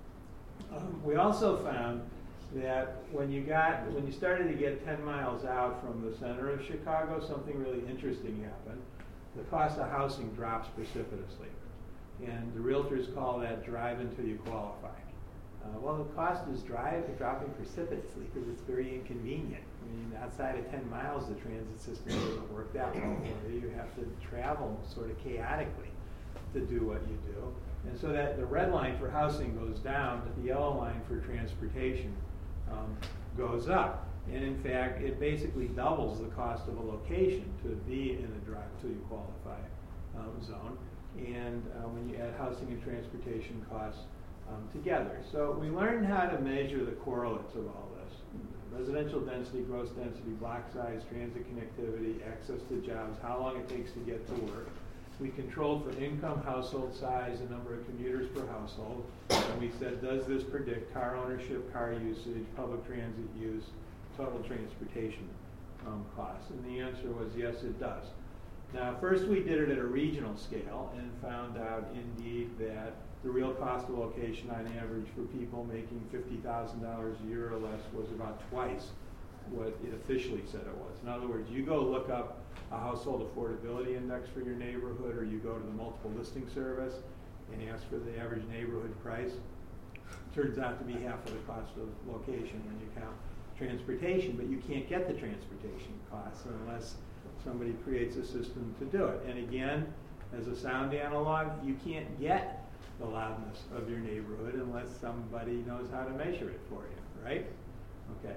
um, we also found that when you got when you started to get ten miles out from the center of Chicago, something really interesting happened. The cost of housing drops precipitously, and the realtors call that drive until you qualify. Uh, well, the cost is drive dropping precipitously because it's very inconvenient. I mean, outside of ten miles, the transit system doesn't work that well for you. You have to travel sort of chaotically to do what you do. And so that the red line for housing goes down, but the yellow line for transportation um, goes up. And in fact, it basically doubles the cost of a location to be in a drive till you qualify um, zone. And uh, when you add housing and transportation costs Um, together. So we learned how to measure the correlates of all this. Residential density, gross density, block size, transit connectivity, access to jobs, how long it takes to get to work. We controlled for income, household size, the number of commuters per household. And we said, does this predict car ownership, car usage, public transit use, total transportation um, costs? And the answer was yes, it does. Now, first we did it at a regional scale and found out indeed that the real cost of location on average for people making fifty thousand dollars a year or less was about twice what it officially said it was. In other words, you go look up a household affordability index for your neighborhood, or you go to the multiple listing service and ask for the average neighborhood price. It turns out to be half of the cost of location when you count transportation, but you can't get the transportation costs unless somebody creates a system to do it. And again, as a sound analog, you can't get the loudness of your neighborhood unless somebody knows how to measure it for you, right? Okay.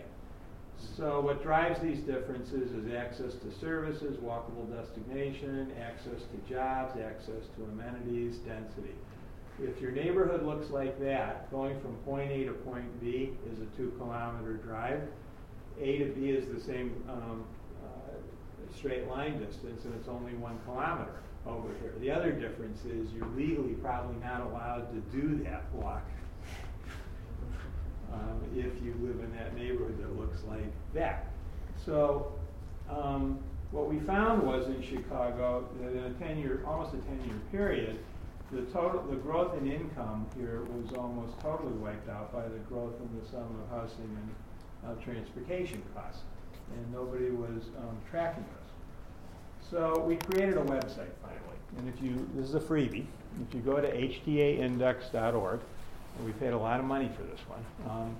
So what drives these differences is access to services, walkable destination, access to jobs, access to amenities, density. If your neighborhood looks like that, going from point A to point B is a two kilometer drive. A to B is the same um, uh, straight line distance, and it's only one kilometer over here. The other difference is you're legally probably not allowed to do that block um, if you live in that neighborhood that looks like that. So um, what we found was in Chicago that in a ten year, almost a ten year period, the total, the growth in income here was almost totally wiped out by the growth in the sum of housing and uh, transportation costs, and nobody was um, tracking this. So we created a website finally, and if you, this is a freebie, if you go to H T A index dot org, and we paid a lot of money for this one, um,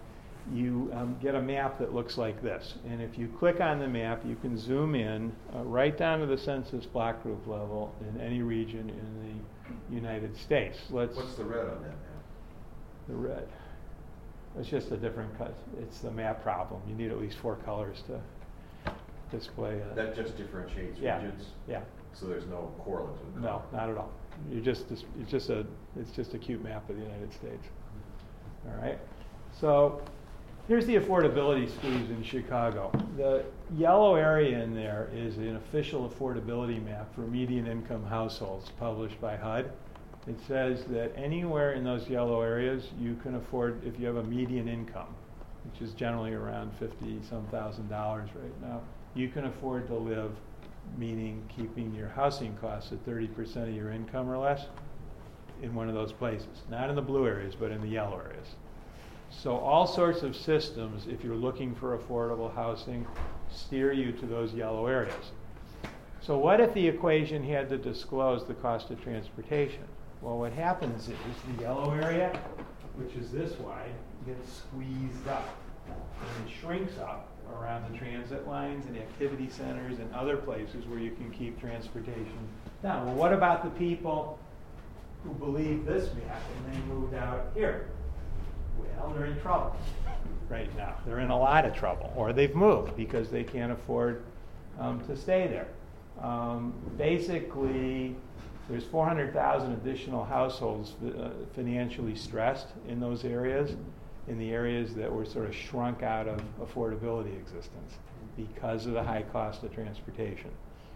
you um, get a map that looks like this. And if you click on the map, you can zoom in uh, right down to the census block group level in any region in the United States. Let's What's the red on that map? The red. It's just a different cut. It's the map problem. You need at least four colors to display it. That just differentiates Yeah. regions? Yeah. So there's no correlates with No, color? not at all. You just it's just a it's just a cute map of the United States. All right. So here's the affordability squeeze in Chicago. The yellow area in there is an official affordability map for median income households published by H U D. It says that anywhere in those yellow areas you can afford, if you have a median income, which is generally around fifty some thousand dollars right now, you can afford to live, meaning keeping your housing costs at thirty percent of your income or less in one of those places. Not in the blue areas, but in the yellow areas. So all sorts of systems, if you're looking for affordable housing, steer you to those yellow areas. So what if the equation had to disclose the cost of transportation? Well, what happens is the yellow area, which is this wide, gets squeezed up. And it shrinks up around the transit lines and activity centers and other places where you can keep transportation down. Well, what about the people who believe this map and they moved out here? Well, they're in trouble right now. They're in a lot of trouble. Or they've moved because they can't afford um, to stay there. Um, basically, there's four hundred thousand additional households uh, financially stressed in those areas, in the areas that were sort of shrunk out of affordability existence because of the high cost of transportation.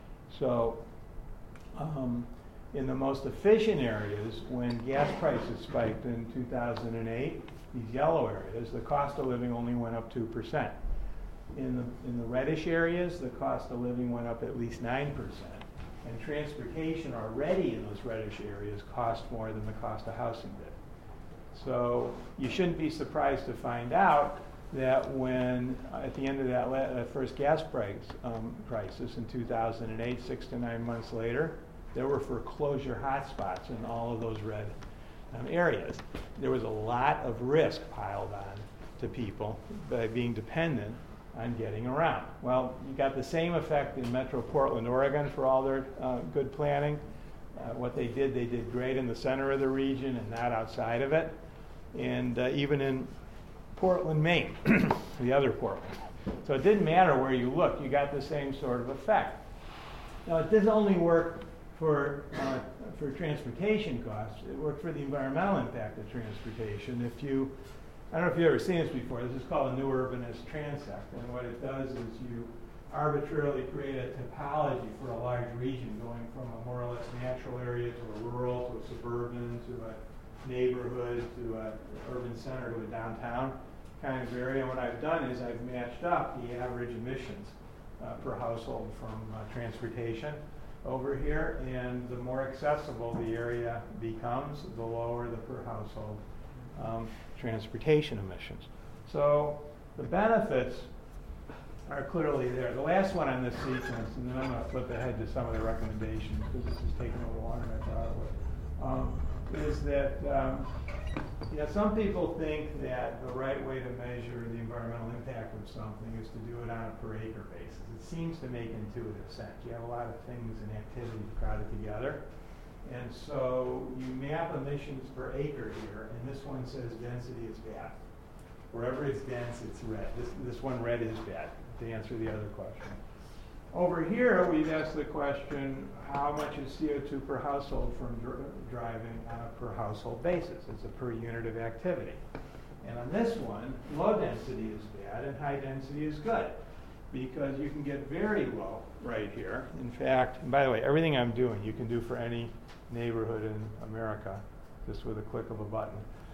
So um, in the most efficient areas, when gas prices spiked in two thousand eight, these yellow areas, the cost of living only went up two percent. In the, in the reddish areas, the cost of living went up at least nine percent. And transportation already in those reddish areas cost more than the cost of housing did. So you shouldn't be surprised to find out that when, uh, at the end of that, la- uh, first gas price um, crisis in two thousand eight, six to nine months later, there were foreclosure hotspots in all of those red um, areas. There was a lot of risk piled on to people by being dependent on getting around. Well, you got the same effect in Metro Portland, Oregon for all their uh, good planning. Uh, what they did, they did great in the center of the region and not outside of it. And uh, even in Portland, Maine, the other Portland. So it didn't matter where you looked, you got the same sort of effect. Now, it doesn't only work for, uh, for transportation costs, it worked for the environmental impact of transportation. If you I don't know if you've ever seen this before. This is called a new urbanist transect. And what it does is you arbitrarily create a topology for a large region going from a more or less natural area to a rural, to a suburban, to a neighborhood, to an urban center, to a downtown kind of area. And what I've done is I've matched up the average emissions uh, per household from uh, transportation over here. And the more accessible the area becomes, the lower the per household um, transportation emissions. So the benefits are clearly there. The last one on this sequence, and then I'm going to flip ahead to some of the recommendations because this is taking a little longer than I thought it would, um, is that um, yeah, some people think that the right way to measure the environmental impact of something is to do it on a per acre basis. It seems to make intuitive sense. You have a lot of things and activities crowded together. And so you map emissions per acre here, and this one says density is bad. Wherever it's dense, it's red. This, this one red is bad, to answer the other question. Over here, we've asked the question, how much is C O two per household from dr- driving on a per household basis? It's a per unit of activity. And on this one, low density is bad and high density is good, because you can get very low right here. In fact, and by the way, everything I'm doing, you can do for any neighborhood in America, just with a click of a button.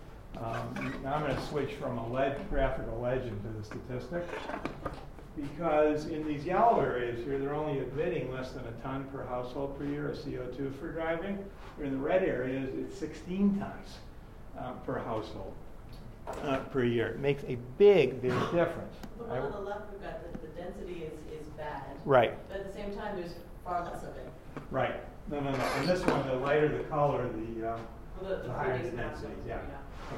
Um, now I'm going to switch from a leg, graphical legend to the statistic, because in these yellow areas here, they're only emitting less than a ton per household per year of C O two for driving. In the red areas, it's sixteen tons uh, per household uh, per year. It makes a big, big difference. But on the left, we've got that the density is, is bad. Right. But at the same time, there's far less of it. Right. No, no, no. And this one, the lighter the color, the, um, Well, the, the the higher the previous map density. was- Yeah. Okay.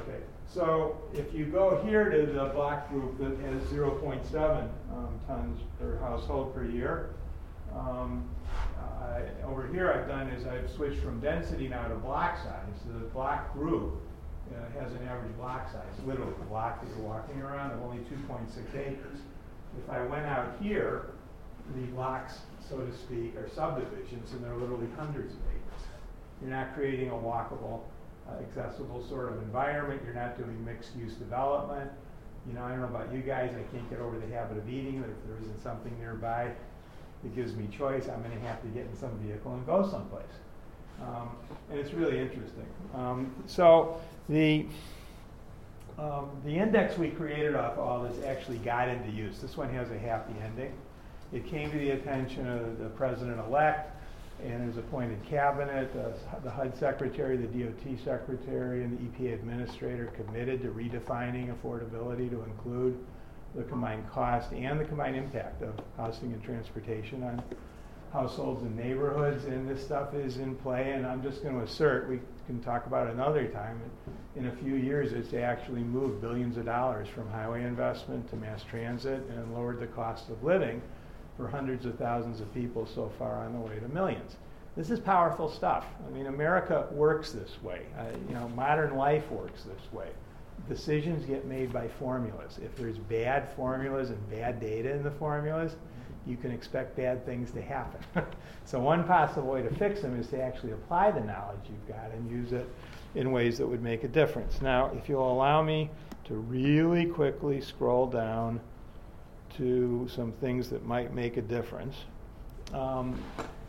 So if you go here to the block group that has zero point seven um, tons per household per year, um, I, over here I've done is I've switched from density now to block size. So the block group uh, has an average block size, literally the block that you're walking around, of only two point six acres. If I went out here, the blocks, so to speak, are subdivisions, and they're literally hundreds of acres. You're not creating a walkable, uh, accessible sort of environment. You're not doing mixed-use development. You know, I don't know about you guys, I can't get over the habit of eating, but if there isn't something nearby that gives me choice, I'm going to have to get in some vehicle and go someplace. Um, and it's really interesting. Um, so the um, the index we created off all this actually got into use. This one has a happy ending. It came to the attention of the president-elect and his appointed cabinet. Uh, the H U D secretary, the D O T secretary, and the E P A administrator committed to redefining affordability to include the combined cost and the combined impact of housing and transportation on households and neighborhoods, and this stuff is in play, and I'm just going to assert, we can talk about it another time, in a few years it's actually moved billions of dollars from highway investment to mass transit and lowered the cost of living for hundreds of thousands of people so far on the way to millions. This is powerful stuff. I mean, America works this way. Uh, you know, modern life works this way. Decisions get made by formulas. If there's bad formulas and bad data in the formulas, you can expect bad things to happen. So one possible way to fix them is to actually apply the knowledge you've got and use it in ways that would make a difference. Now, if you'll allow me to really quickly scroll down to some things that might make a difference. Um,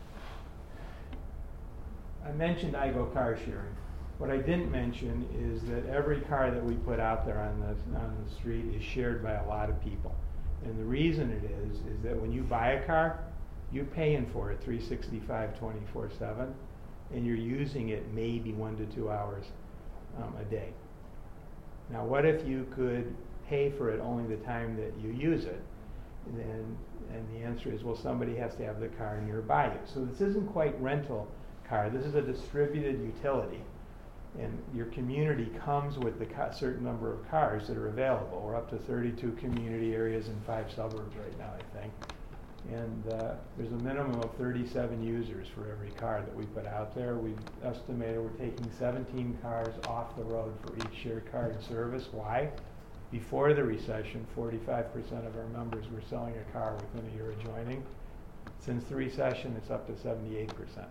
I mentioned I Go car sharing. What I didn't mention is that every car that we put out there on the, on the street is shared by a lot of people. And the reason it is, is that when you buy a car, you're paying for it three sixty-five, twenty-four seven, and you're using it maybe one to two hours um, a day. Now, what if you could pay for it only the time that you use it? And, then, and the answer is, well, somebody has to have the car nearby you. So this isn't quite rental car. This is a distributed utility. And your community comes with a certain number of cars that are available. We're up to thirty-two community areas and five suburbs right now, I think. And uh, there's a minimum of thirty-seven users for every car that we put out there. We've estimated we're taking seventeen cars off the road for each shared car and service. Why? Before the recession, forty-five percent of our members were selling a car within a year of joining. Since the recession, it's up to seventy-eight percent.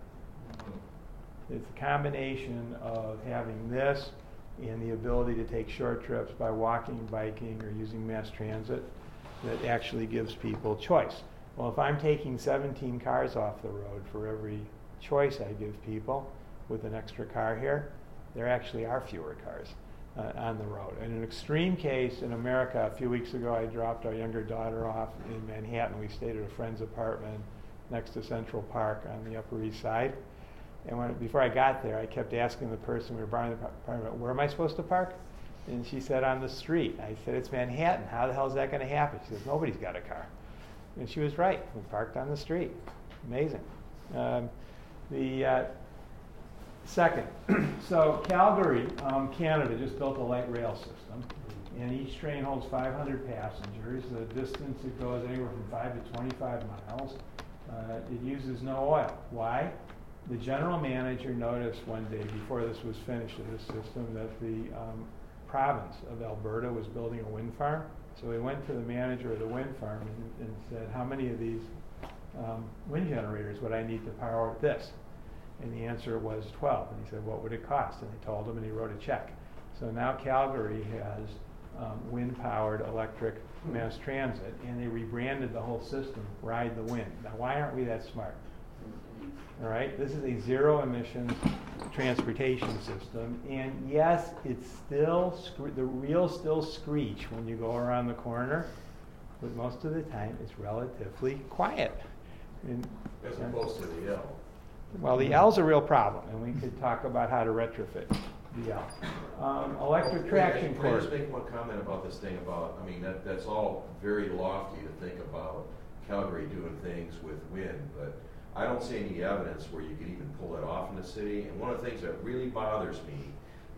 It's a combination of having this and the ability to take short trips by walking, biking, or using mass transit that actually gives people choice. Well, if I'm taking seventeen cars off the road for every choice I give people with an extra car here, there actually are fewer cars uh, on the road. In an extreme case in America, a few weeks ago I dropped our younger daughter off in Manhattan. We stayed at a friend's apartment next to Central Park on the Upper East Side. And when, before I got there, I kept asking the person we were borrowing the apartment, where am I supposed to park? And she said, on the street. I said, it's Manhattan. How the hell is that going to happen? She says, nobody's got a car. And she was right. We parked on the street. Amazing. Um, the uh, second, so Calgary, um, Canada, just built a light rail system. And each train holds five hundred passengers. The distance it goes anywhere from five to twenty-five miles. Uh, it uses no oil. Why? The general manager noticed one day before this was finished of this system that the um, province of Alberta was building a wind farm. So he went to the manager of the wind farm and, and said, how many of these um, wind generators would I need to power this? And the answer was twelve. And he said, what would it cost? And they told him, and he wrote a check. So now Calgary has um, wind-powered electric mass transit, and they rebranded the whole system Ride the Wind. Now, why aren't we that smart? All right, this is a zero-emissions transportation system, and yes, it's still scre- the wheels still screech when you go around the corner, but most of the time it's relatively quiet. And, As opposed to the L. well, the L's a real problem, and we could talk about how to retrofit the L. Um, electric Wait, traction Can I cord. just make one comment about this thing about, I mean, that, that's all very lofty to think about Calgary doing things with wind, but I don't see any evidence where you could even pull it off in the city. And one of the things that really bothers me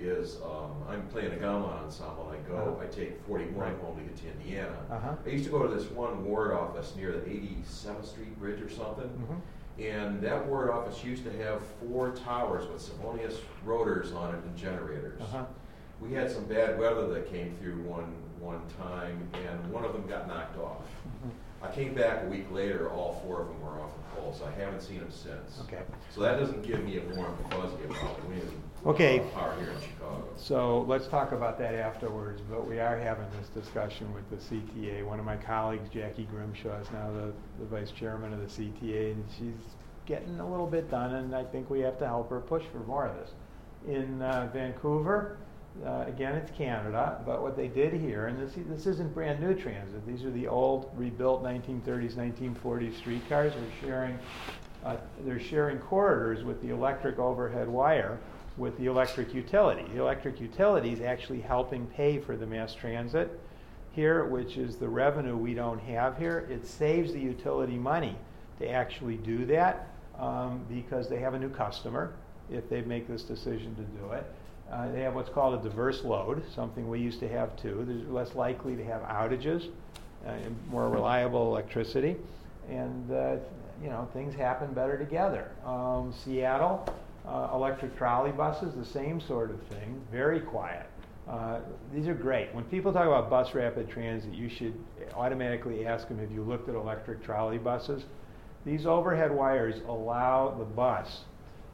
is, um, I'm playing a gamma ensemble, and I go, Uh-huh. I take forty-one Right. home to get to Indiana. Uh-huh. I used to go to this one ward office near the eighty-seventh Street Bridge or something. Mhm. And that ward office used to have four towers with Savonius rotors on it and generators. Uh-huh. We had some bad weather that came through one, one time, and one of them got knocked off. Mhm. I came back a week later, all four of them were off the poles. I haven't seen them since. Okay. So that doesn't give me a warm fuzzy about wind Okay. uh, power here in Chicago. So let's talk about that afterwards, but we are having this discussion with the C T A. One of my colleagues, Jackie Grimshaw, is now the, the vice chairman of the C T A, and she's getting a little bit done, and I think we have to help her push for more of this. In uh, Vancouver, uh, again, it's Canada, but what they did here, and this, this isn't brand new transit, these are the old, rebuilt nineteen thirties, nineteen forties streetcars. They're sharing, uh, they're sharing corridors with the electric overhead wire with the electric utility. The electric utility is actually helping pay for the mass transit here, which is the revenue we don't have here. It saves the utility money to actually do that um, because they have a new customer if they make this decision to do it. Uh, they have what's called a diverse load, something we used to have too. They're less likely to have outages, uh, and more reliable electricity, and uh, you know, things happen better together. Um, Seattle, uh, electric trolley buses, the same sort of thing, very quiet. Uh, these are great. When people talk about bus rapid transit, you should automatically ask them if you looked at electric trolley buses. These overhead wires allow the bus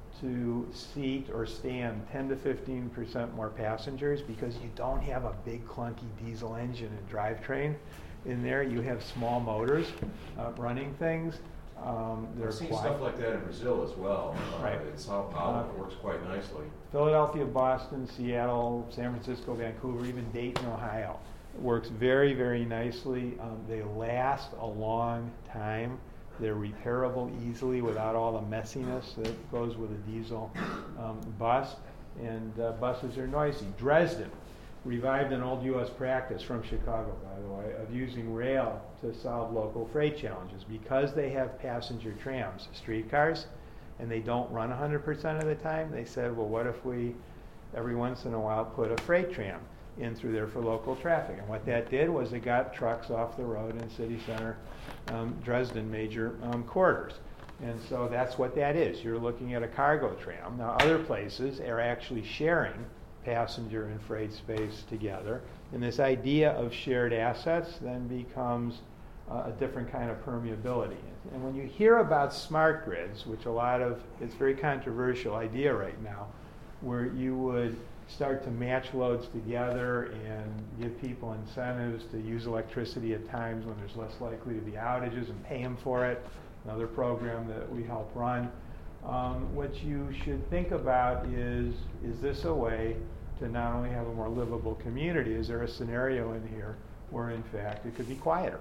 to seat or stand ten to fifteen percent more passengers because you don't have a big clunky diesel engine and drivetrain in there. You have small motors uh, running things. Um, they're I've seen quiet. stuff like that in Brazil as well. Uh, Right. In Sao Paulo, Uh, it works quite nicely. Philadelphia, Boston, Seattle, San Francisco, Vancouver, even Dayton, Ohio. It works very, very nicely. Um, they last a long time. They're repairable easily without all the messiness that goes with a diesel um, bus. And uh, buses are noisy. Dresden revived an old U S practice from Chicago, by the way, of using rail to solve local freight challenges. Because they have passenger trams, streetcars, and they don't run one hundred percent of the time, they said, well, what if we, every once in a while, put a freight tram in through there for local traffic? And what that did was it got trucks off the road in city center um, Dresden major um, corridors. And so that's what that is. You're looking at a cargo tram. Now, other places are actually sharing passenger and freight space together. And this idea of shared assets then becomes uh, a different kind of permeability. And when you hear about smart grids, which a lot of, it's a very controversial idea right now, where you would start to match loads together and give people incentives to use electricity at times when there's less likely to be outages and pay them for it, another program that we help run. Um, what you should think about is, is this a way to not only have a more livable community, is there a scenario in here where in fact it could be quieter?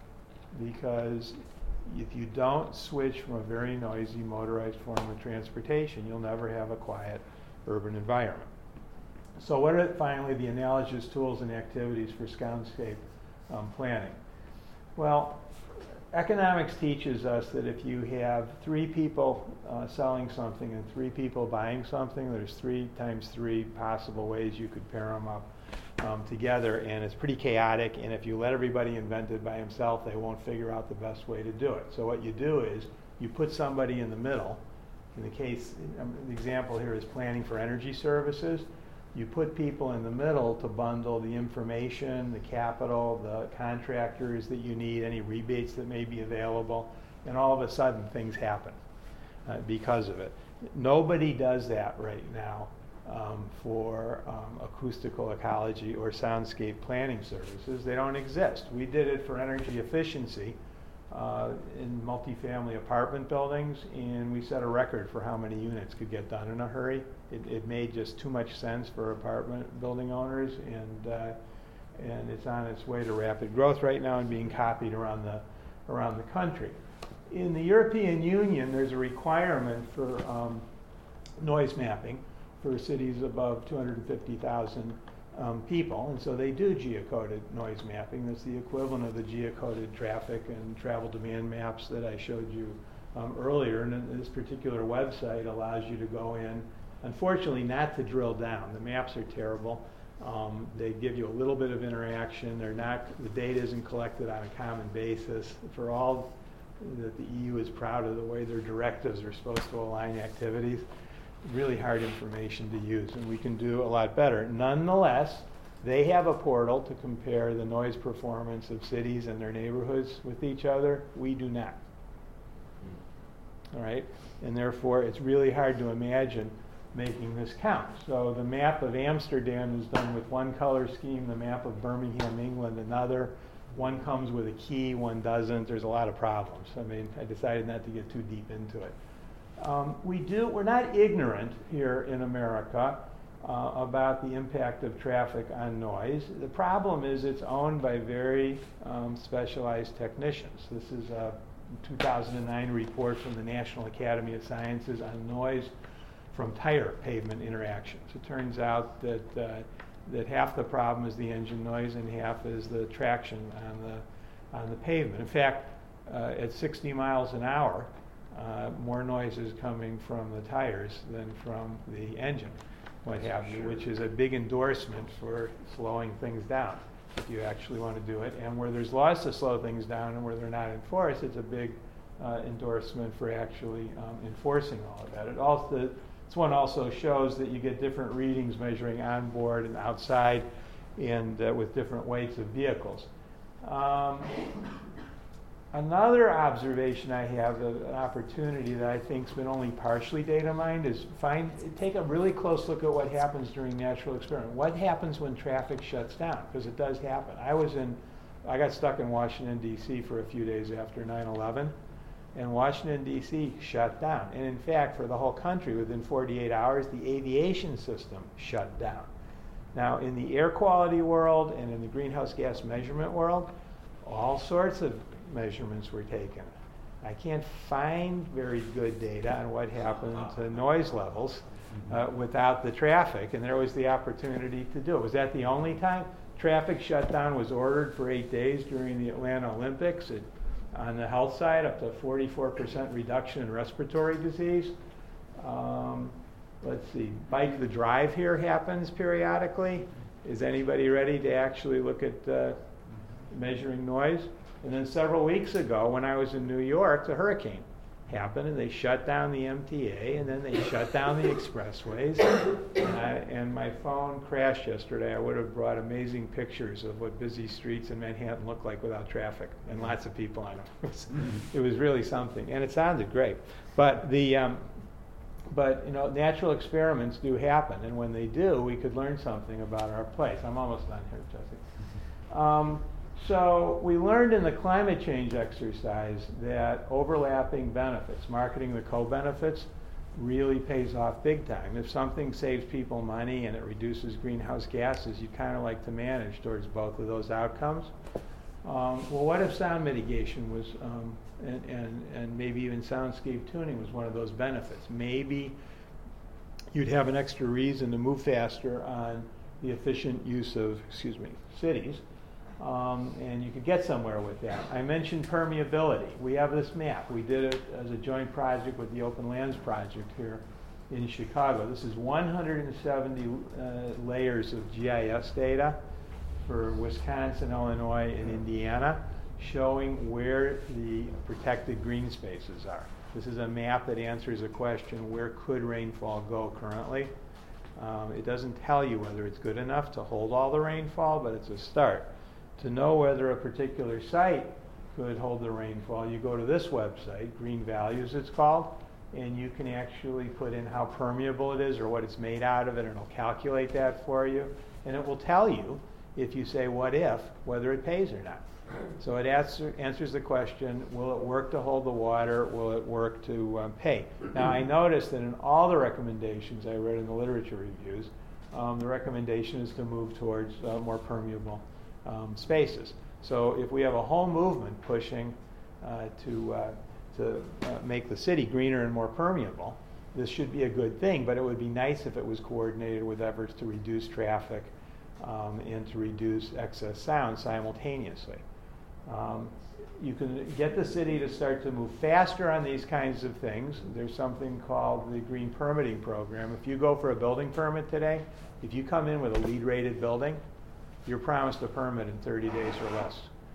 Because if you don't switch from a very noisy motorized form of transportation, you'll never have a quiet urban environment. So what are finally the analogous tools and activities for soundscape um, planning? Well, economics teaches us that if you have three people uh, selling something and three people buying something, there's three times three possible ways you could pair them up um, together, and it's pretty chaotic, and if you let everybody invent it by himself, they won't figure out the best way to do it. So what you do is you put somebody in the middle. In the case, um, the example here is planning for energy services. You put people in the middle to bundle the information, the capital, the contractors that you need, any rebates that may be available, and all of a sudden things happen uh, because of it. Nobody does that right now um, for um, acoustical ecology or soundscape planning services. They don't exist. We did it for energy efficiency uh, in multifamily apartment buildings, and we set a record for how many units could get done in a hurry. It, it made just too much sense for apartment building owners, and uh, and it's on its way to rapid growth right now and being copied around the around the country. In the European Union, there's a requirement for um, noise mapping for cities above two hundred fifty thousand um, people, and so they do geocoded noise mapping. That's the equivalent of the geocoded traffic and travel demand maps that I showed you um, earlier. And this particular website allows you to go in unfortunately not to drill down. The maps are terrible. Um, they give you a little bit of interaction. They're not, the data isn't collected on a common basis. For all that the E U is proud of the way their directives are supposed to align activities, really hard information to use, and we can do a lot better. Nonetheless, they have a portal to compare the noise performance of cities and their neighborhoods with each other. We do not. All right? And therefore, it's really hard to imagine making this count. So the map of Amsterdam is done with one color scheme, the map of Birmingham, England, another. One comes with a key, one doesn't. There's a lot of problems. I mean, I decided not to get too deep into it. Um, we do, we're not ignorant here in America uh, about the impact of traffic on noise. The problem is it's owned by very um, specialized technicians. This is a two thousand nine report from the National Academy of Sciences on noise from tire pavement interactions. It turns out that uh, that half the problem is the engine noise and half is the traction on the on the pavement. In fact, uh, at sixty miles an hour, uh, more noise is coming from the tires than from the engine, what have you, which is a big endorsement for slowing things down if you actually want to do it. And where there's laws to slow things down and where they're not enforced, it's a big uh, endorsement for actually um, enforcing all of that. It also, this one also shows that you get different readings measuring on board and outside and uh, with different weights of vehicles. Um, Another observation I have, an opportunity that I think's been only partially data mined, is find take a really close look at what happens during natural experiment. What happens when traffic shuts down? Because it does happen. I was in, I got stuck in Washington D C for a few days after nine eleven, and Washington D C shut down. And in fact, for the whole country, within forty-eight hours, the aviation system shut down. Now, in the air quality world and in the greenhouse gas measurement world, all sorts of measurements were taken. I can't find very good data on what happened to noise levels uh, without the traffic, and there was the opportunity to do it. Was that the only time? Traffic shutdown was ordered for eight days during the Atlanta Olympics. It, on the health side, up to forty-four percent reduction in respiratory disease. Um, let's see, Bike the Drive here happens periodically. Is anybody ready to actually look at uh, measuring noise? And then several weeks ago, when I was in New York, the hurricane happened, and they shut down the M T A, and then they shut down the expressways. And, I, and my phone crashed yesterday. I would have brought amazing pictures of what busy streets in Manhattan look like without traffic and lots of people on them. It was, it was really something, and it sounded great. But the um, but you know, natural experiments do happen, and when they do, we could learn something about our place. I'm almost done here, Jesse. Um, So we learned in the climate change exercise that overlapping benefits, marketing the co-benefits, really pays off big time. If something saves people money and it reduces greenhouse gases, you kind of like to manage towards both of those outcomes. Um, well, what if sound mitigation was, um, and, and, and maybe even soundscape tuning was one of those benefits? Maybe you'd have an extra reason to move faster on the efficient use of, excuse me, cities. Um, and you could get somewhere with that. I mentioned permeability. We have this map. We did it as a joint project with the Open Lands Project here in Chicago. This is one hundred seventy uh, layers of G I S data for Wisconsin, Illinois, and Indiana, showing where the protected green spaces are. This is a map that answers a question, where could rainfall go currently? Um, it doesn't tell you whether it's good enough to hold all the rainfall, but it's a start. To know whether a particular site could hold the rainfall, you go to this website, Green Values it's called, and you can actually put in how permeable it is or what it's made out of, and it'll calculate that for you. And it will tell you, if you say what if, whether it pays or not. So it answer, answers the question, will it work to hold the water, will it work to um, pay? Now I noticed that in all the recommendations I read in the literature reviews, um, the recommendation is to move towards uh, more permeable Um, spaces. So if we have a whole movement pushing uh, to uh, to uh, make the city greener and more permeable, this should be a good thing, but it would be nice if it was coordinated with efforts to reduce traffic um, and to reduce excess sound simultaneously. Um, you can get the city to start to move faster on these kinds of things. There's something called the Green Permitting Program. If you go for a building permit today, if you come in with a LEED rated building, you're promised a permit in thirty days or less,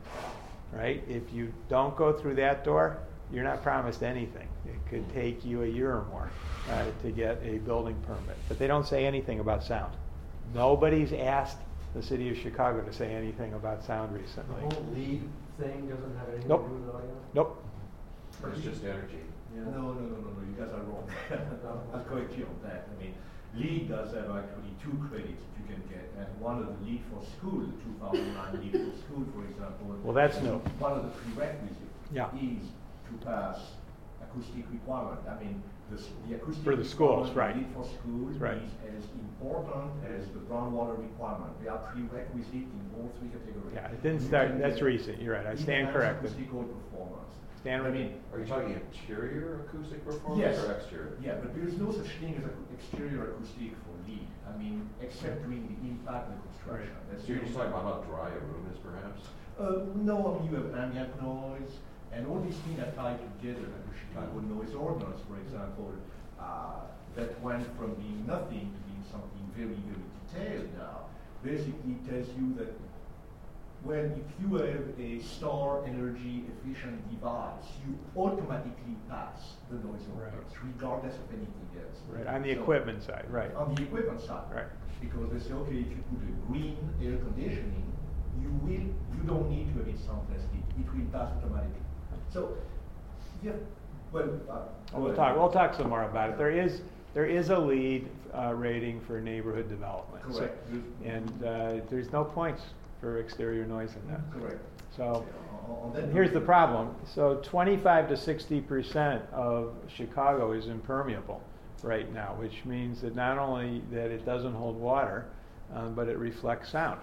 right? If you don't go through that door, you're not promised anything. It could take you a year or more uh, to get a building permit. But they don't say anything about sound. Nobody's asked the city of Chicago to say anything about sound The recently. whole lead thing doesn't have anything Nope. to do with audio? Nope. But it's just energy. Yeah. No, no, no, no, no, you guys are wrong. I'll correct you on that. I mean, LEED does have actually two credits you can get, and one of the LEED for school, the two thousand nine LEED for school, for example. Well, that's is new. One of the prerequisites Yeah. is to pass acoustic requirement. I mean, the, s- the acoustic For the schools, requirement right. LEED for schools Right. is as important as the groundwater requirement. They are prerequisite in all three categories. Yeah, it didn't You start, can that's get recent, you're right, I stand enhanced corrected. acoustical performance. Stand I with- mean, Are you talking interior acoustic performance Yes. or exterior? Yeah, but there is no such thing as acou- exterior acoustic for LEED. I mean, except during the impact of the construction. That's So you're the just only- talking about how dry a room is perhaps? Uh, no, I mean, you have ambient noise, and all these things are tied together, like the Chicago Noise Ordinance, for example, uh, that went from being nothing to being something very, very detailed now. Basically, it tells you that, well, if you have a star energy efficient device, you automatically pass the noise ordinance, regardless of anything else. Right, on the So- equipment side, right. On the equipment side. Right. Because they say, okay, if you put a green air conditioning, you will, you don't need to have it sound tested. It will pass automatically. So, yeah, well, uh. Well, We'll talk, we'll talk some more about it. There is, there is a LEED uh, rating for neighborhood development. So- Correct. And uh, there's no points for exterior noise in that. Correct. So, Yeah, on- on that and here's the note- problem. So twenty-five to sixty percent of Chicago is impermeable right now, which means that not only that it doesn't hold water, um, but it reflects sound.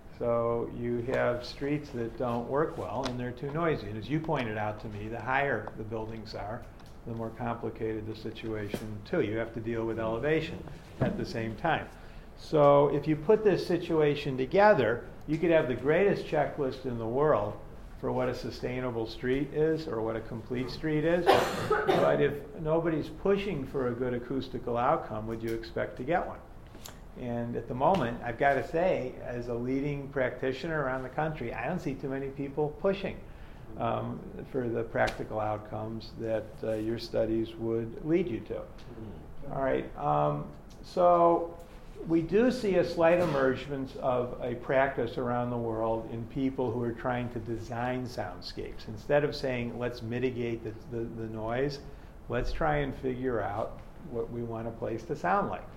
So you have streets that don't work well and they're too noisy. And as you pointed out to me, the higher the buildings are, the more complicated the situation too. You have to deal with elevation at the same time. So if you put this situation together, you could have the greatest checklist in the world for what a sustainable street is or what a complete street is. But if nobody's pushing for a good acoustical outcome, would you expect to get one? And at the moment, I've got to say, as a leading practitioner around the country, I don't see too many people pushing um, for the practical outcomes that uh, your studies would lead you to. All right, um, so we do see a slight emergence of a practice around the world in people who are trying to design soundscapes. Instead of saying, let's mitigate the, the, the noise, let's try and figure out what we want a place to sound like.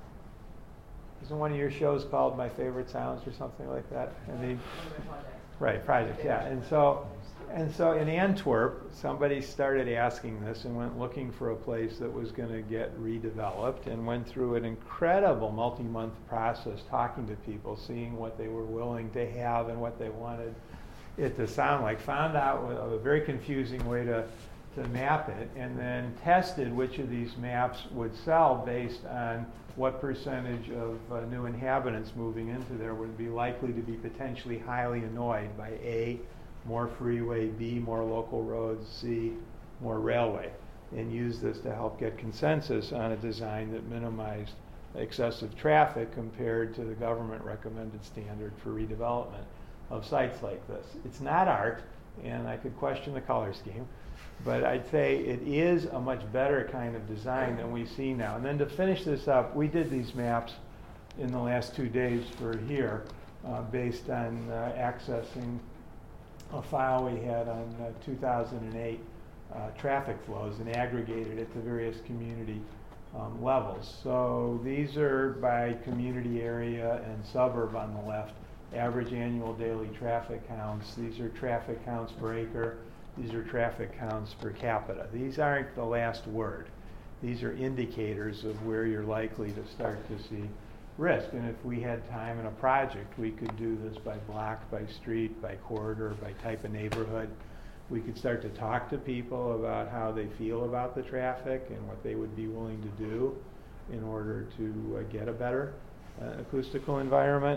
Isn't one of your shows called My Favorite Sounds or something like that? And they, right, project, yeah. And so, and so in Antwerp, somebody started asking this and went looking for a place that was going to get redeveloped and went through an incredible multi-month process talking to people, seeing what they were willing to have and what they wanted it to sound like. Found out a very confusing way to, to map it, and then tested which of these maps would sell based on what percentage of uh, new inhabitants moving into there would be likely to be potentially highly annoyed by A, more freeway, B, more local roads, C, more railway, and use this to help get consensus on a design that minimized excessive traffic compared to the government recommended standard for redevelopment of sites like this. It's not art, and I could question the color scheme, but I'd say it is a much better kind of design than we see now. And then to finish this up, we did these maps in the last two days for here uh, based on uh, accessing a file we had on uh, two thousand eight uh, traffic flows and aggregated it to various community um, levels. So these are by community area and suburb on the left, average annual daily traffic counts. These are traffic counts per acre. These are traffic counts per capita. These aren't the last word. These are indicators of where you're likely to start to see risk. And if we had time in a project, we could do this by block, by street, by corridor, by type of neighborhood. We could start to talk to people about how they feel about the traffic and what they would be willing to do in order to uh, get a better uh, acoustical environment.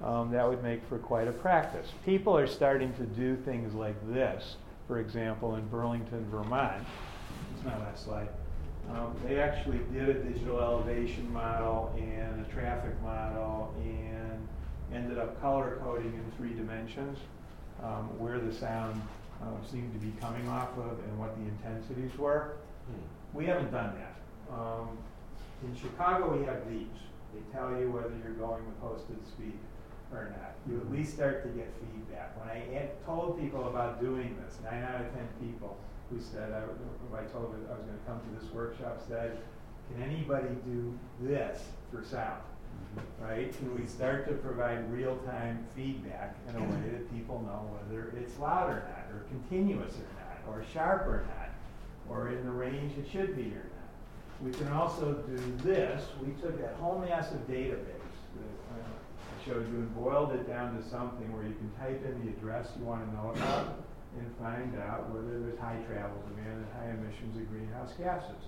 um, that would make for quite a practice. People are starting to do things like this. For example, in Burlington, Vermont, it's my last slide, um, they actually did a digital elevation model and a traffic model and ended up color coding in three dimensions um, where the sound uh, seemed to be coming off of and what the intensities were. Hmm. We haven't done that. Um, in Chicago, we have these. They tell you whether you're going the posted speed or not. You at least start to get feedback. When I had told people about doing this, nine out of ten people who said, I, who I told them I was going to come to this workshop said, can anybody do this for sound? Mm-hmm. Right? Can we start to provide real-time feedback in a way that people know whether it's loud or not, or continuous or not, or sharp or not, or in the range it should be or not? We can also do this. We took that whole massive database that uh, I showed you and boiled it down to something where you can type in the address you want to know about and find out whether there's high travel demand and high emissions of greenhouse gases.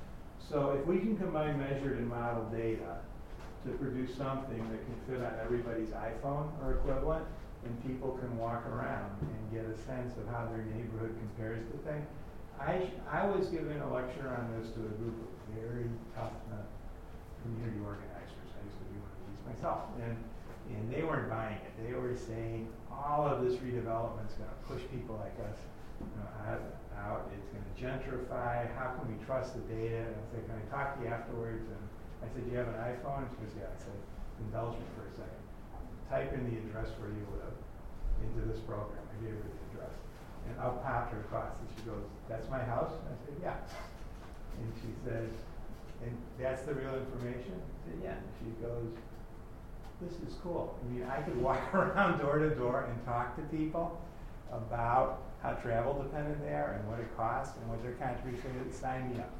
So if we can combine measured and model data to produce something that can fit on everybody's iPhone or equivalent, and people can walk around and get a sense of how their neighborhood compares to things. I, I was giving a lecture on this to a group of very tough uh, community organizers. I used to be one of these myself. And, and they weren't buying it. They were saying all of this redevelopment is going to push people like us you know, out, out. It's going to gentrify. How can we trust the data? And I said, can I talk to you afterwards? And I said, do you have an iPhone? And she goes, yeah. I said, indulge me for a second. Type in the address where you live into this program. I gave her the address. And out popped her across, and she goes, that's my house? I said, yeah. And she says, and that's the real information? I said, yeah. And she goes, this is cool. I mean, I could walk around door to door and talk to people about how travel dependent they are and what it costs and what their contribution is. Sign me up.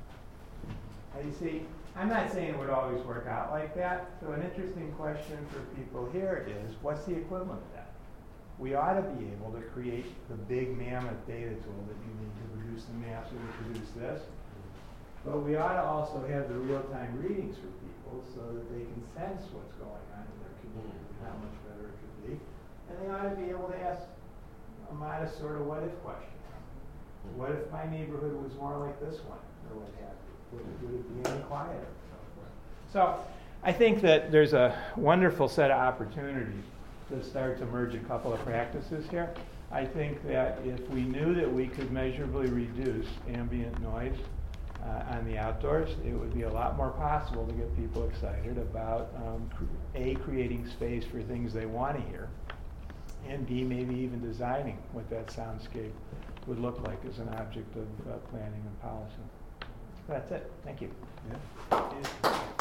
And you see, I'm not saying it would always work out like that. So an interesting question for people here is, what's the equivalent of that? We ought to be able to create the big mammoth data tool that you need to produce the maps or to produce this. But we ought to also have the real-time readings for people so that they can sense what's going on in their community and how much better it could be. And they ought to be able to ask a modest sort of what-if question. What if my neighborhood was more like this one, or what have you? Would it, would it be any quieter? So I think that there's a wonderful set of opportunities to start to merge a couple of practices here. I think that if we knew that we could measurably reduce ambient noise uh, on the outdoors, it would be a lot more possible to get people excited about um, cr- A, creating space for things they want to hear, and B, maybe even designing what that soundscape would look like as an object of uh, planning and policy. That's it. Thank you. Yeah.